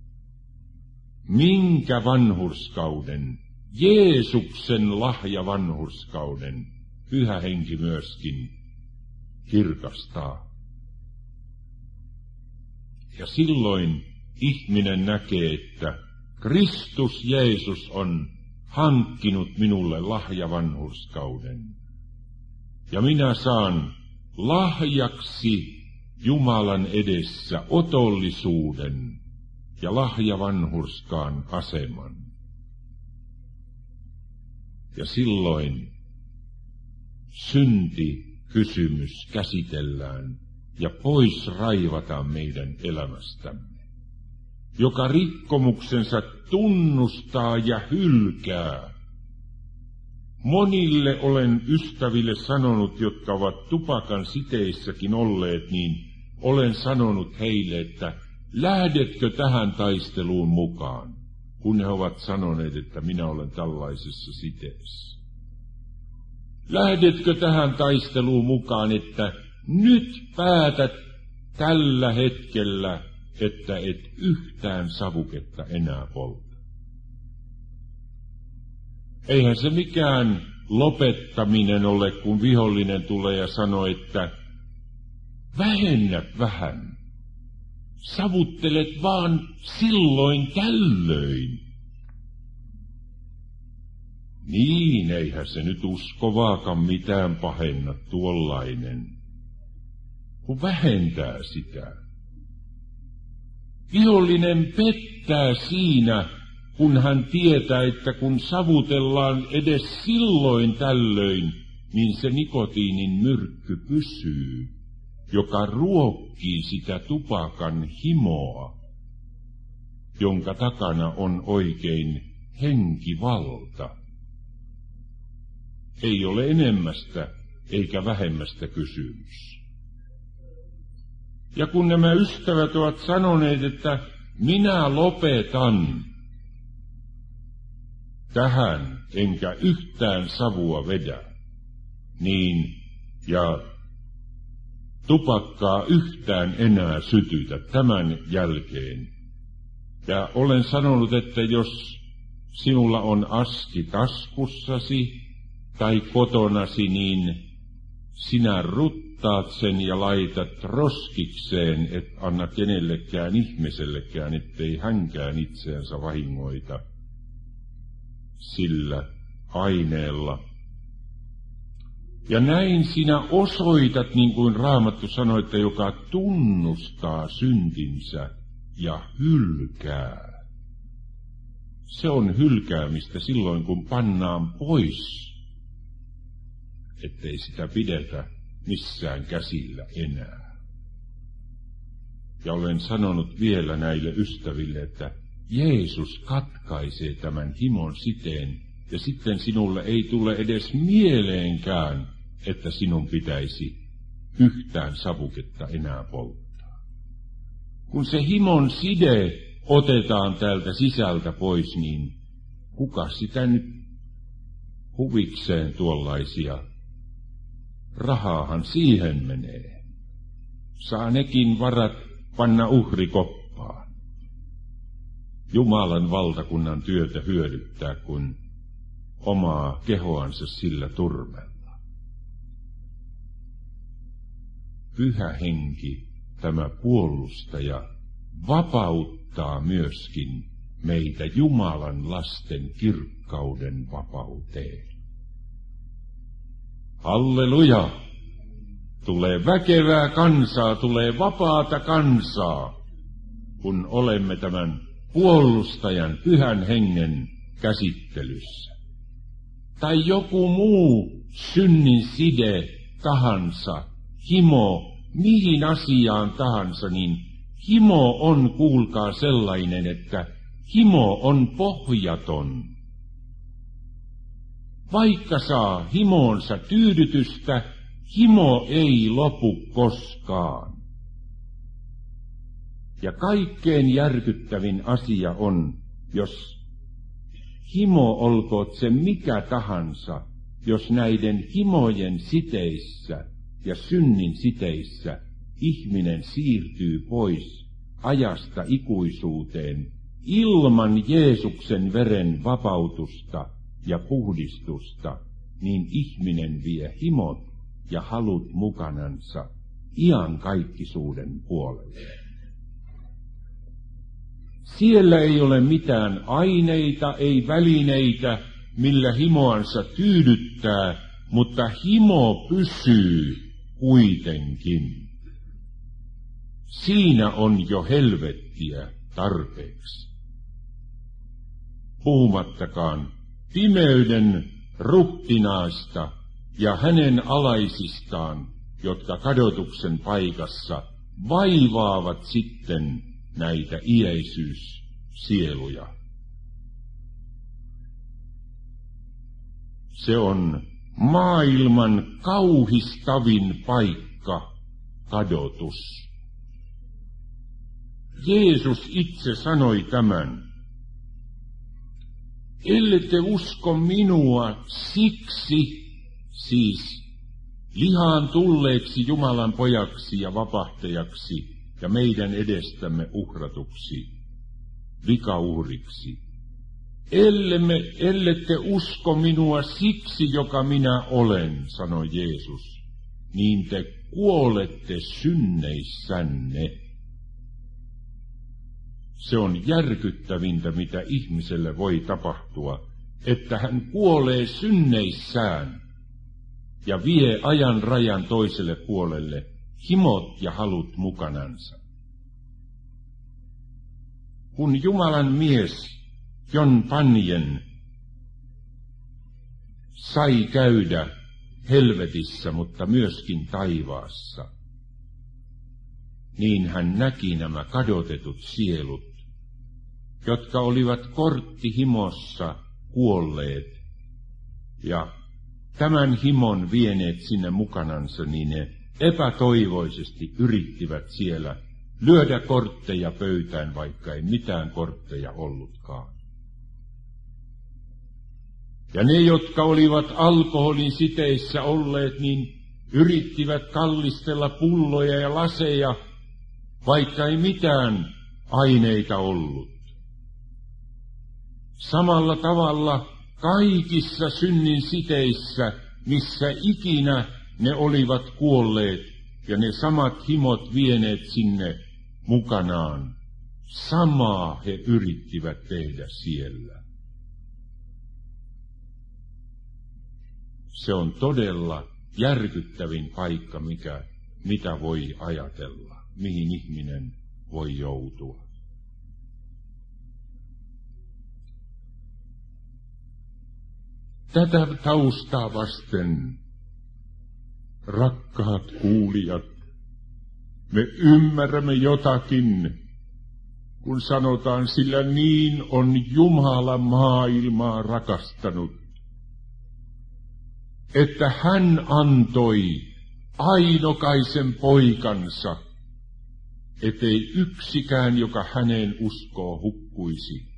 Minkä vanhurskauden? Jeesuksen lahja vanhurskauden Pyhä Henki myöskin kirkastaa. Ja silloin ihminen näkee, että Kristus Jeesus on hankkinut minulle lahjavanhurskauden. Ja minä saan lahjaksi Jumalan edessä otollisuuden ja lahjavanhurskaan aseman. Ja silloin syntikysymys käsitellään ja pois raivataan meidän elämästämme. Joka rikkomuksensa tunnustaa ja hylkää. Monille olen ystäville sanonut, jotka ovat tupakan siteissäkin olleet, niin olen sanonut heille, että lähdetkö tähän taisteluun mukaan, kun he ovat sanoneet, että minä olen tällaisessa siteessä. Lähdetkö tähän taisteluun mukaan, että nyt päätät tällä hetkellä, että et yhtään savuketta enää polta. Eihän se mikään lopettaminen ole, kun vihollinen tulee ja sanoo, että vähennä vähän. Savuttelet vaan silloin tällöin. Niin, eihän se nyt uskovaakaan mitään pahenna tuollainen, kun vähentää sitä. Vihollinen pettää siinä, kun hän tietää, että kun savutellaan edes silloin tällöin, niin se nikotiinin myrkky pysyy, joka ruokkii sitä tupakan himoa, jonka takana on oikein henkivalta. Ei ole enemmästä eikä vähemmästä kysymys. Ja kun nämä ystävät ovat sanoneet, että minä lopetan tähän, enkä yhtään savua vedä, niin, ja tupakkaa yhtään enää sytytä tämän jälkeen. Ja olen sanonut, että jos sinulla on aski taskussasi tai kotonasi, niin sinä ruttaat sen ja laitat roskikseen, et anna kenellekään ihmisellekään, ettei hänkään itseänsä vahingoita sillä aineella. Ja näin sinä osoitat, niin kuin Raamattu sanoi, että joka tunnustaa syntinsä ja hylkää. Se on hylkäämistä silloin, kun pannaan pois, ettei sitä pidetä missään käsillä enää. Ja olen sanonut vielä näille ystäville, että Jeesus katkaisee tämän himon siteen, ja sitten sinulle ei tule edes mieleenkään, että sinun pitäisi yhtään savuketta enää polttaa. Kun se himon side otetaan täältä sisältä pois, niin kuka sitä nyt huvikseen tuollaisia? Rahaahan siihen menee. Saa nekin varat panna uhrikoppaan. Jumalan valtakunnan työtä hyödyttää, kun omaa kehoansa sillä turmella. Pyhä Henki, tämä puolustaja, vapauttaa myöskin meitä Jumalan lasten kirkkauden vapauteen. Halleluja! Tulee väkevää kansaa, tulee vapaata kansaa, kun olemme tämän puolustajan Pyhän Hengen käsittelyssä. tai joku muu synnin side tahansa, himo, mihin asiaan tahansa, niin himo on, kuulkaa, sellainen, että himo on pohjaton. Vaikka saa himoonsa tyydytystä, himo ei lopu koskaan. Ja kaikkein järkyttävin asia on, jos himo olkoot se mikä tahansa, jos näiden himojen siteissä ja synnin siteissä ihminen siirtyy pois ajasta ikuisuuteen ilman Jeesuksen veren vapautusta ja puhdistusta, niin ihminen vie himot ja halut mukanansa iankaikkisuuden puolelle. Siellä ei ole mitään aineita, ei välineitä, millä himoansa tyydyttää, mutta himo pysyy kuitenkin. Siinä on jo helvettiä tarpeeksi. Puhumattakaan pimeyden ruhtinaasta ja hänen alaisistaan, jotka kadotuksen paikassa vaivaavat sitten näitä iäisyyssieluja. Se on maailman kauhistavin paikka, kadotus. Jeesus itse sanoi tämän. Ellette usko minua siksi, siis lihaan tulleeksi Jumalan pojaksi ja vapahtajaksi ja meidän edestämme uhratuksi, vikauhriksi. Ellemme, ellette usko minua siksi, joka minä olen, sanoi Jeesus, niin te kuolette synneissänne. Se on järkyttävintä, mitä ihmiselle voi tapahtua, että hän kuolee synneissään ja vie ajan rajan toiselle puolelle himot ja halut mukanansa. Kun Jumalan mies John Bunyan sai käydä helvetissä, mutta myöskin taivaassa, niin hän näki nämä kadotetut sielut, jotka olivat korttihimossa kuolleet, ja tämän himon vieneet sinne mukanansa, niin ne epätoivoisesti yrittivät siellä lyödä kortteja pöytään, vaikka ei mitään kortteja ollutkaan. Ja ne, jotka olivat alkoholin siteissä olleet, niin yrittivät kallistella pulloja ja laseja, vaikka ei mitään aineita ollut. Samalla tavalla kaikissa synnin siteissä, missä ikinä ne olivat kuolleet, ja ne samat himot vieneet sinne mukanaan, samaa he yrittivät tehdä siellä. Se on todella järkyttävin paikka, mikä, mitä voi ajatella, mihin ihminen voi joutua. Tätä taustaa vasten, rakkaat kuulijat, me ymmärrämme jotakin, kun sanotaan, sillä niin on Jumala maailmaa rakastanut, että hän antoi ainokaisen poikansa, ettei yksikään, joka häneen uskoo, hukkuisi,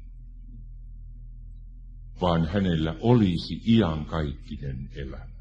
vaan hänellä olisi iankaikkinen elämä.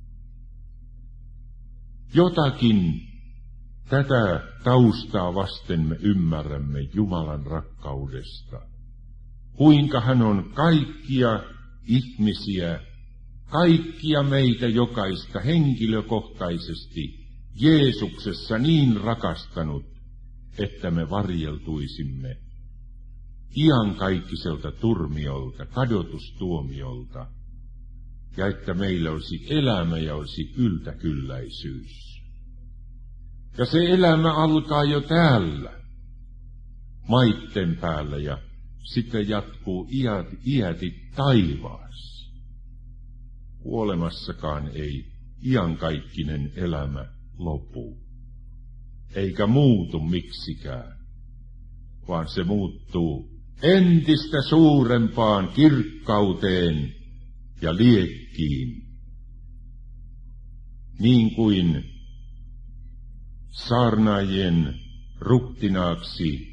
Jotakin tätä taustaa vasten me ymmärrämme Jumalan rakkaudesta, kuinka hän on kaikkia ihmisiä, kaikkia meitä jokaista henkilökohtaisesti Jeesuksessa niin rakastanut, että me varjeltuisimme iankaikkiselta turmiolta, kadotustuomiolta, ja että meillä olisi elämä ja olisi yltäkylläisyys. Ja se elämä alkaa jo täällä, maitten päällä, ja sitten jatkuu iät, iäti taivaassa. kuolemassakaan ei iankaikkinen elämä lopu, eikä muutu miksikään, vaan se muuttuu entistä suurempaan kirkkauteen ja liekkiin, niin kuin saarnaajien ruhtinaaksi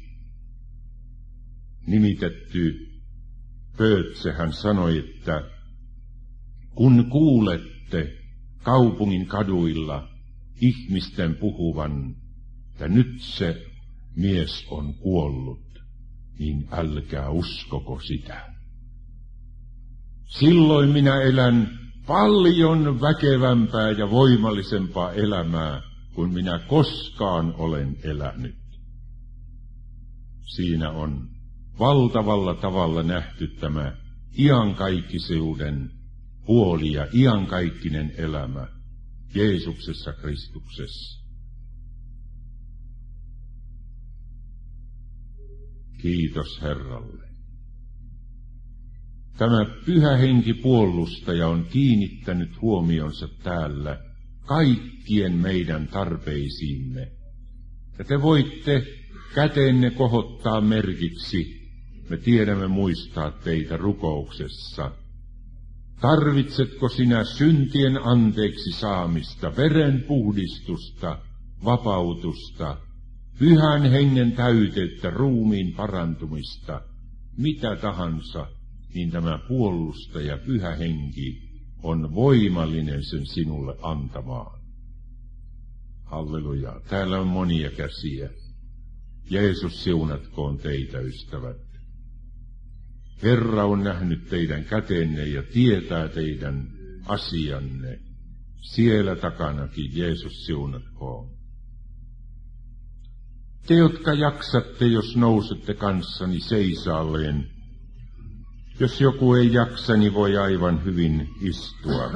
nimitetty Pötse, hän sanoi, että kun kuulette kaupungin kaduilla ihmisten puhuvan, että nyt se mies on kuollut, niin älkää uskoko sitä. Silloin minä elän paljon väkevämpää ja voimallisempaa elämää kuin minä koskaan olen elänyt. Siinä on valtavalla tavalla nähty tämä iankaikkisuuden puoli ja iankaikkinen elämä Jeesuksessa Kristuksessa. Kiitos Herralle. Tämä Pyhä Henki puolustaja on kiinnittänyt huomionsa täällä kaikkien meidän tarpeisiimme. Ja te voitte käteenne kohottaa merkiksi, me tiedämme muistaa teitä rukouksessa. Tarvitsetko sinä syntien anteeksi saamista, veren puhdistusta, vapautusta, Pyhän Hengen täytettä, ruumiin parantumista, mitä tahansa, niin tämä puolustaja Pyhä Henki on voimallinen sen sinulle antamaan. Halleluja. Täällä on monia käsiä. Jeesus siunatkoon teitä, ystävät. Herra on nähnyt teidän käteenne ja tietää teidän asianne. Siellä takanakin Jeesus siunatkoon. Te, jotka jaksatte, jos nousette kanssani seisaalleen. Jos joku ei jaksa, niin voi aivan hyvin istua.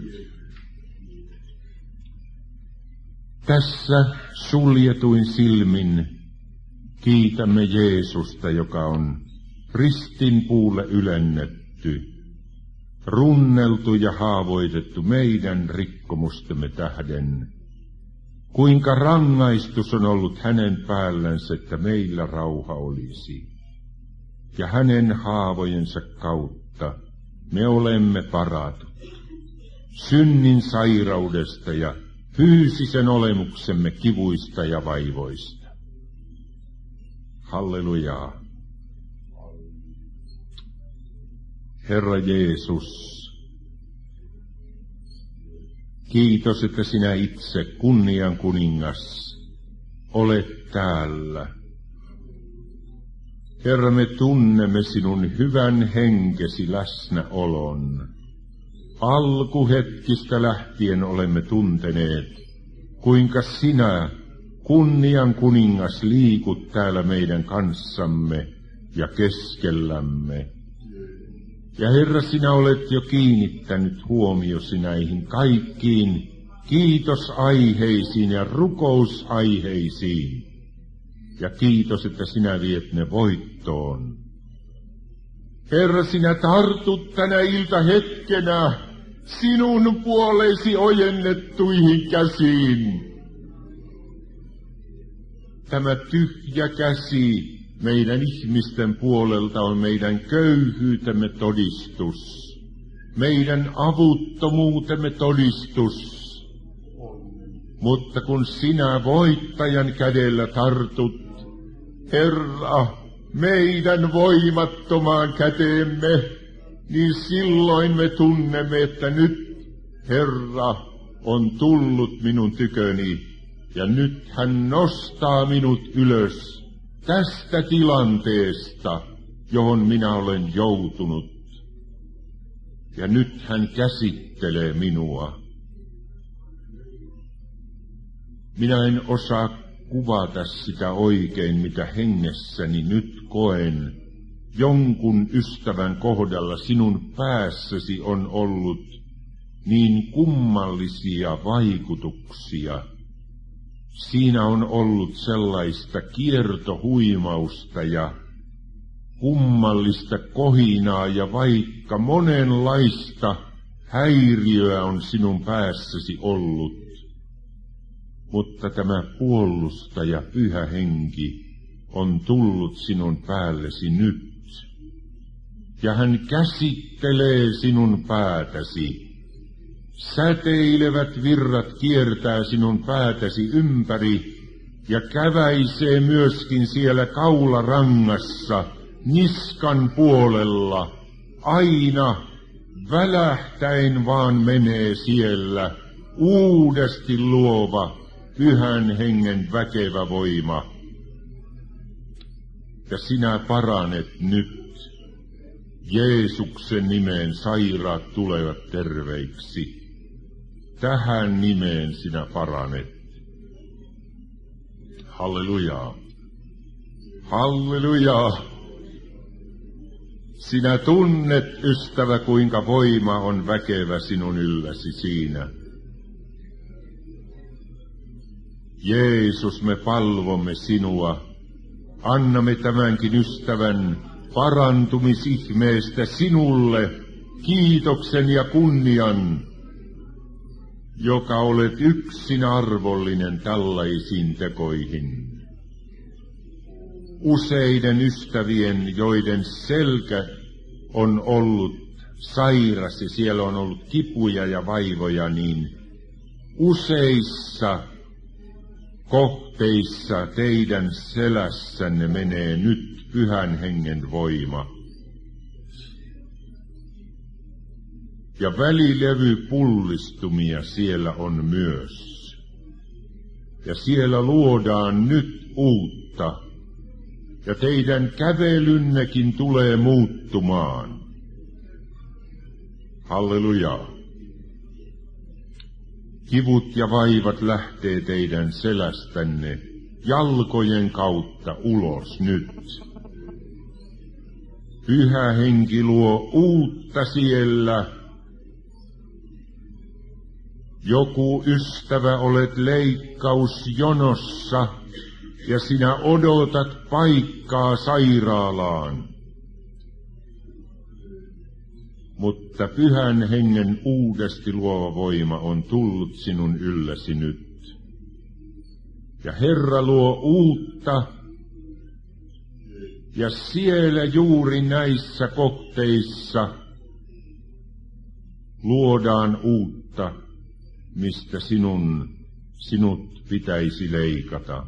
Tässä suljetuin silmin kiitämme Jeesusta, joka on ristin puulle ylennetty, runneltu ja haavoitettu meidän rikkomustemme tähden. Kuinka rangaistus on ollut hänen päällänsä, että meillä rauha olisi. Ja hänen haavojensa kautta me olemme paratut synnin sairaudesta ja fyysisen olemuksemme kivuista ja vaivoista. Hallelujaa. Herra Jeesus, kiitos, että sinä itse, kunnian kuningas, olet täällä. Herra, me tunnemme sinun hyvän henkesi läsnäolon. Alkuhetkistä lähtien olemme tunteneet, kuinka sinä, kunnian kuningas, liikut täällä meidän kanssamme ja keskellämme. Ja Herra, sinä olet jo kiinnittänyt huomiosi näihin kaikkiin kiitosaiheisiin ja rukousaiheisiin. Ja kiitos, että sinä viet ne voittoon. Herra, sinä tartut tänä iltahetkenä sinun puoleesi ojennettuihin käsiin. Tämä tyhjä käsi meidän ihmisten puolelta on meidän köyhyytemme todistus, meidän avuttomuutemme todistus. Mutta kun sinä voittajan kädellä tartut, Herra, meidän voimattomaan käteemme, niin silloin me tunnemme, että nyt Herra on tullut minun tyköni, ja nyt hän nostaa minut ylös tästä tilanteesta, johon minä olen joutunut. Ja nyt hän käsittelee minua. Minä en osaa kuvata sitä oikein, mitä hengessäni nyt koen. Jonkun ystävän kohdalla sinun päässäsi on ollut niin kummallisia vaikutuksia. Siinä on ollut sellaista kiertohuimausta ja kummallista kohinaa ja vaikka monenlaista häiriöä on sinun päässäsi ollut, mutta tämä puolustaja Pyhä Henki on tullut sinun päällesi nyt, ja hän käsittelee sinun päätäsi. Säteilevät virrat kiertää sinun päätäsi ympäri, ja käväisee myöskin siellä kaularangassa, niskan puolella, aina välähtäen vaan menee siellä, uudesti luova, Pyhän Hengen väkevä voima. Ja sinä paranet nyt. Jeesuksen nimeen sairaat tulevat terveiksi. Tähän nimeen sinä paranet. Hallelujaa. Hallelujaa. Sinä tunnet, ystävä, kuinka voima on väkevä sinun ylläsi siinä. Jeesus, me palvomme sinua. Annamme tämänkin ystävän parantumisihmeestä sinulle kiitoksen ja kunnian, joka olet yksin arvollinen tällaisiin tekoihin. Useiden ystävien, joiden selkä on ollut sairas ja siellä on ollut kipuja ja vaivoja, niin useissa kohteissa teidän selässänne menee nyt Pyhän Hengen voima. Ja välilevypullistumia siellä on myös. Ja siellä luodaan nyt uutta. Ja teidän kävelynnekin tulee muuttumaan. Hallelujaa. Kivut ja vaivat lähtee teidän selästänne jalkojen kautta ulos nyt. Pyhä Henki luo uutta siellä. Joku ystävä olet leikkausjonossa ja sinä odotat paikkaa sairaalaan. Mutta Pyhän Hengen uudesti luova voima on tullut sinun ylläsi nyt. Ja Herra luo uutta, ja siellä juuri näissä kohteissa luodaan uutta, mistä sinun, sinut pitäisi leikata.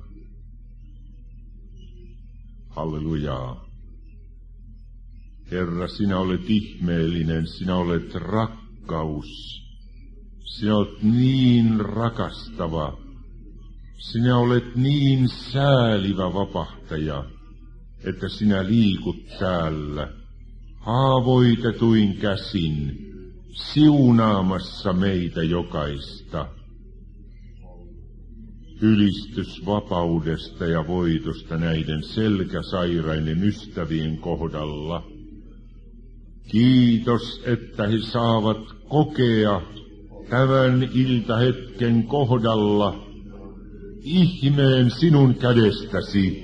Hallelujaa. Herra, sinä olet ihmeellinen, sinä olet rakkaus. Sinä olet niin rakastava. Sinä olet niin säälivä vapahtaja, että sinä liikut täällä haavoitetuin käsin, siunaamassa meitä jokaista. Ylistys vapaudesta ja voitosta näiden selkäsairaiden ystävien kohdalla. Kiitos, että he saavat kokea tämän iltahetken kohdalla ihmeen sinun kädestäsi.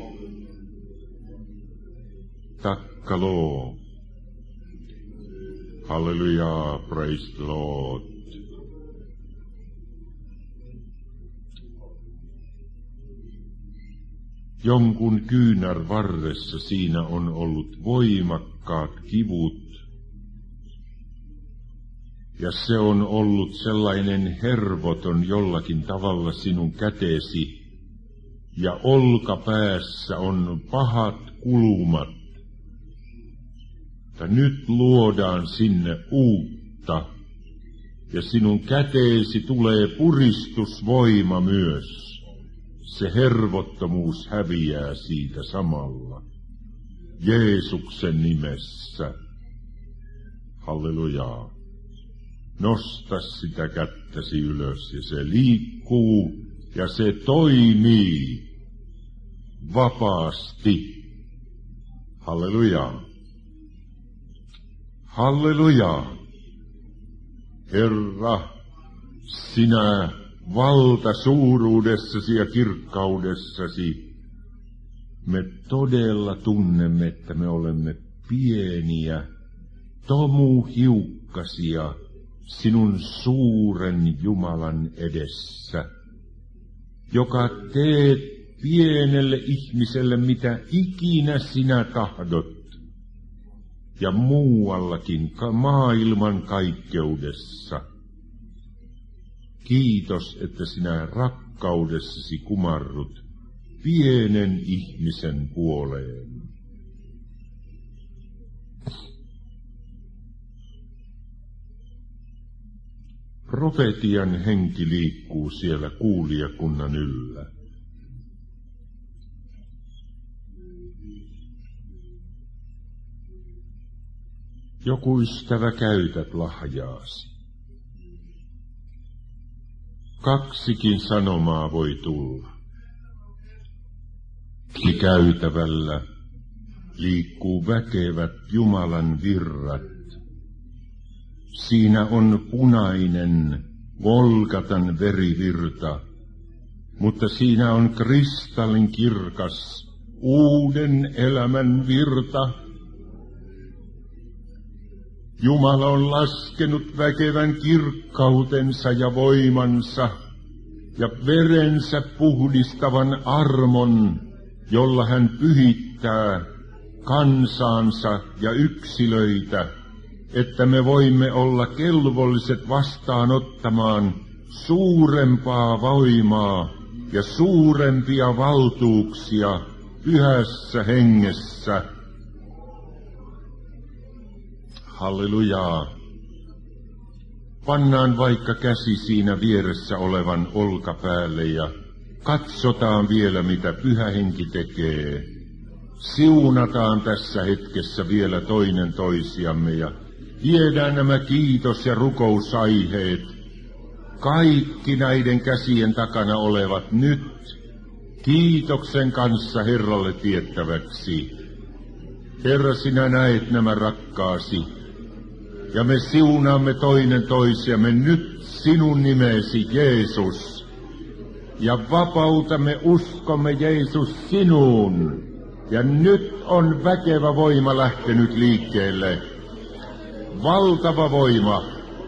Takkaloo. Hallelujah, praise the Lord. Jonkun kyynär varressa siinä on ollut voimakkaat kivut, ja se on ollut sellainen hervoton jollakin tavalla sinun käteesi, ja olkapäässä on pahat kulumat. Ja nyt luodaan sinne uutta, ja sinun käteesi tulee puristusvoima myös. Se hervottomuus häviää siitä samalla. Jeesuksen nimessä. Hallelujaa. Nosta sitä kättäsi ylös ja se liikkuu ja se toimii vapaasti. Hallelujaa. Hallelujaa. Herra, sinä valta suuruudessasi ja kirkkaudessasi, me todella tunnemme, että me olemme pieniä, tomuhiukkasia sinun suuren Jumalan edessä, joka teet pienelle ihmiselle mitä ikinä sinä tahdot, ja muuallakin maailman kaikkeudessa. Kiitos, että sinä rakkaudessasi kumarrut pienen ihmisen puoleen. Profetian henki liikkuu siellä kuulijakunnan yllä. Joku ystävä, käytät lahjaasi. Kaksikin sanomaa voi tulla. Käytävällä liikkuu väkevät Jumalan virrat. Siinä on punainen Golgatan verivirta, mutta siinä on kristallin kirkas uuden elämän virta. Jumala on laskenut väkevän kirkkautensa ja voimansa ja verensä puhdistavan armon, jolla hän pyhittää kansaansa ja yksilöitä, että me voimme olla kelvolliset vastaanottamaan suurempaa voimaa ja suurempia valtuuksia pyhässä hengessä. Hallelujaa. Pannaan vaikka käsi siinä vieressä olevan olkapäälle ja katsotaan vielä, mitä Pyhä Henki tekee. Siunataan tässä hetkessä vielä toinen toisiamme ja viedään nämä kiitos- ja rukousaiheet, kaikki näiden käsien takana olevat nyt kiitoksen kanssa Herralle tiettäväksi. Herra, sinä näet nämä rakkaasi, ja me siunaamme toinen toisiamme nyt sinun nimesi, Jeesus, ja vapautamme uskomme, Jeesus, sinuun. Ja nyt on väkevä voima lähtenyt liikkeelle, valtava voima.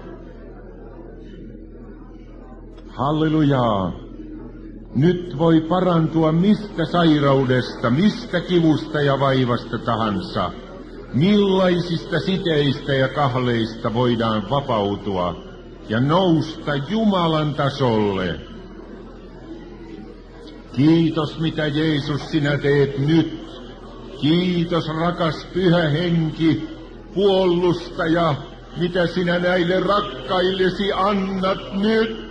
Hallelujaa. Nyt voi parantua mistä sairaudesta, mistä kivusta ja vaivasta tahansa. Millaisista siteistä ja kahleista voidaan vapautua ja nousta Jumalan tasolle. Kiitos, mitä Jeesus sinä teet nyt. Kiitos, rakas Pyhä Henki, puolustaja, mitä sinä näille rakkaillesi annat nyt.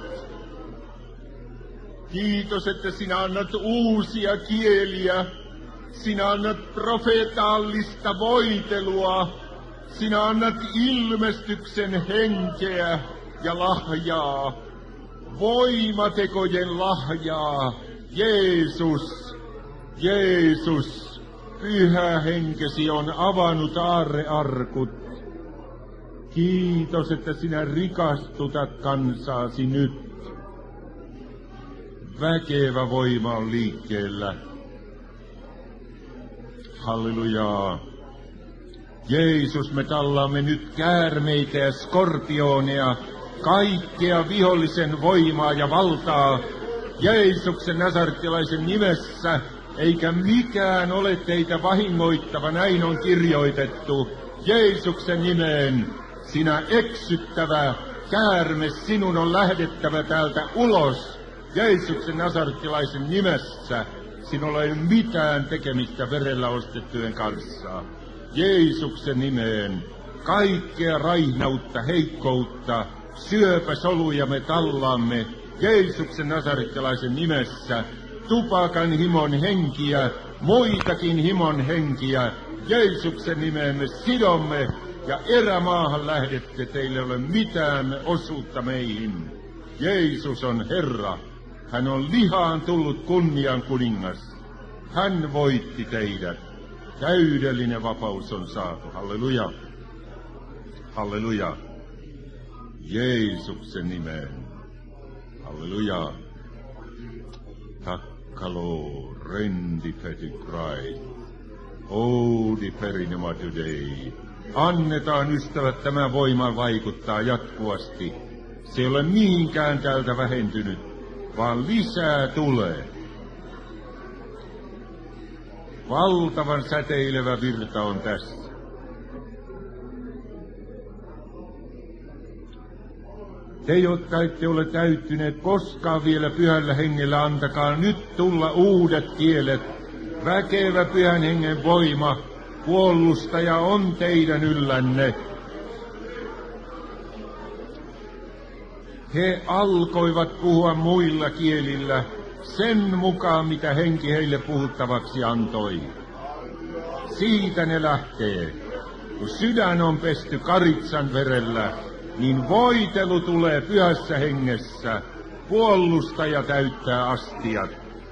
Kiitos, että sinä annat uusia kieliä, sinä annat profeetallista voitelua, sinä annat ilmestyksen henkeä ja lahjaa, voimatekojen lahjaa. Jeesus, Jeesus, Pyhä Henkesi on avannut aarrearkut. Kiitos, että sinä rikastutat kansaasi nyt. Väkevä voima on liikkeellä. Hallelujaa. Jeesus, me tallaamme nyt käärmeitä ja skorpioneja, kaikkea vihollisen voimaa ja valtaa, Jeesuksen nasarettilaisen nimessä, eikä mikään ole teitä vahingoittava, näin on kirjoitettu. Jeesuksen nimeen, sinä eksyttävä käärme, sinun on lähdettävä täältä ulos. Jeesuksen nasarettilaisen nimessä, sinulla ei ole mitään tekemistä verellä ostettujen kanssa. Jeesuksen nimeen, kaikkea raihnautta, heikkoutta, syöpäsoluja me tallaamme Jeesuksen nasarettilaisen nimessä, tupakan himon henkiä, muitakin himon henkiä, Jeesuksen nimeen me sidomme ja erämaahan lähdette, teille ei ole mitään osuutta meihin. Jeesus on Herra, hän on lihaan tullut kunnian kuningas, hän voitti teidät, täydellinen vapaus on saatu, halleluja, halleluja, Jeesuksen nimeen, halleluja, takkalo, rendi peti Christ, oh di perinema today, Annetaan, ystävät, tämä voima vaikuttaa jatkuvasti. Se ei ole mihinkään täältä vähentynyt, vaan lisää tulee. Valtavan säteilevä virta on tässä. Te, jotka ette ole täyttyneet koskaan vielä pyhällä hengellä, antakaa nyt tulla uudet kielet. Väkevä pyhän hengen voima, puolustaja on teidän yllänne. He alkoivat puhua muilla kielillä sen mukaan, mitä henki heille puhuttavaksi antoi. Siitä ne lähtee. Kun sydän on pesty karitsan verellä, niin voitelu tulee pyhässä hengessä. Puolustaja täyttää astiat.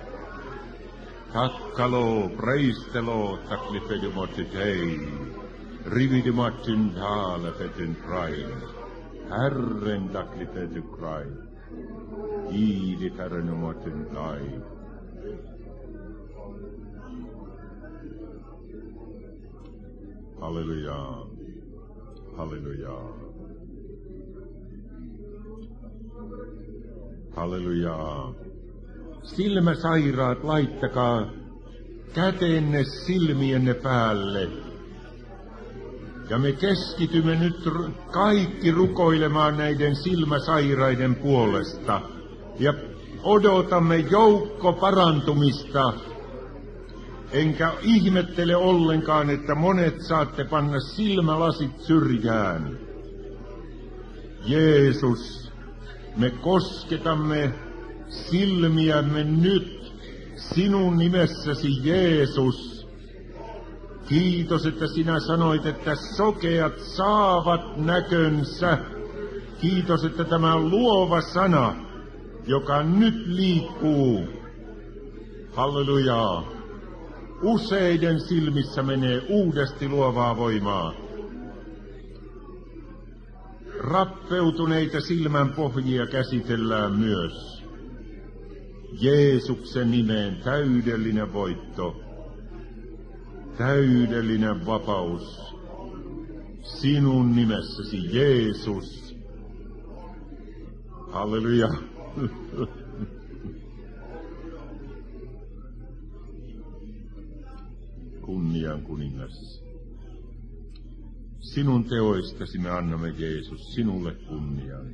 Takkalo, praise the Lord, taklifedumotit hei. Rividumotin taalefetyn krain. Herren taklifety krain. Iidit herrenumotin kai. Hallelujaa. Hallelujaa. Hallelujaa. Silmäsairaat, laittakaa kätenne silmienne päälle. Ja me keskitymme nyt kaikki rukoilemaan näiden silmäsairaiden puolesta. Ja odotamme joukko parantumista. Enkä ihmettele ollenkaan, että monet saatte panna silmälasit syrjään. Jeesus, me kosketamme silmiämme nyt sinun nimessäsi, Jeesus. Kiitos, että sinä sanoit, että sokeat saavat näkönsä. Kiitos, että tämä luova sana, joka nyt liikkuu, hallelujaa, useiden silmissä menee uudesti luovaa voimaa. Rappeutuneita silmänpohjia käsitellään myös. Jeesuksen nimeen täydellinen voitto, täydellinen vapaus. Sinun nimessäsi, Jeesus. Halleluja. Kunnian kuningas. Sinun teoistasi me annamme, Jeesus, sinulle kunnian.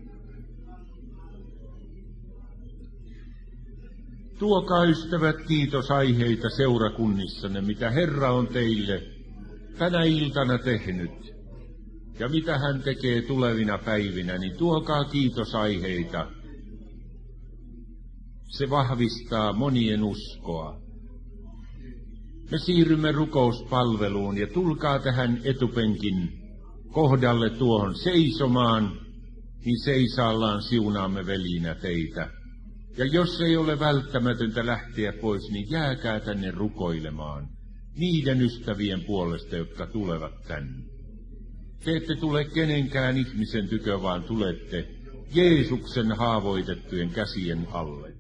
Tuokaa, ystävät, kiitosaiheita seurakunnissanne, mitä Herra on teille tänä iltana tehnyt. Ja mitä hän tekee tulevina päivinä, niin tuokaa kiitosaiheita. Se vahvistaa monien uskoa. Me siirrymme rukouspalveluun ja tulkaa tähän etupenkin kohdalle tuohon seisomaan, niin seisaallaan siunaamme velinä teitä. Ja jos ei ole välttämätöntä lähteä pois, niin jääkää tänne rukoilemaan niiden ystävien puolesta, jotka tulevat tänne. Te ette tule kenenkään ihmisen tykö, vaan tulette Jeesuksen haavoitettujen käsien alle.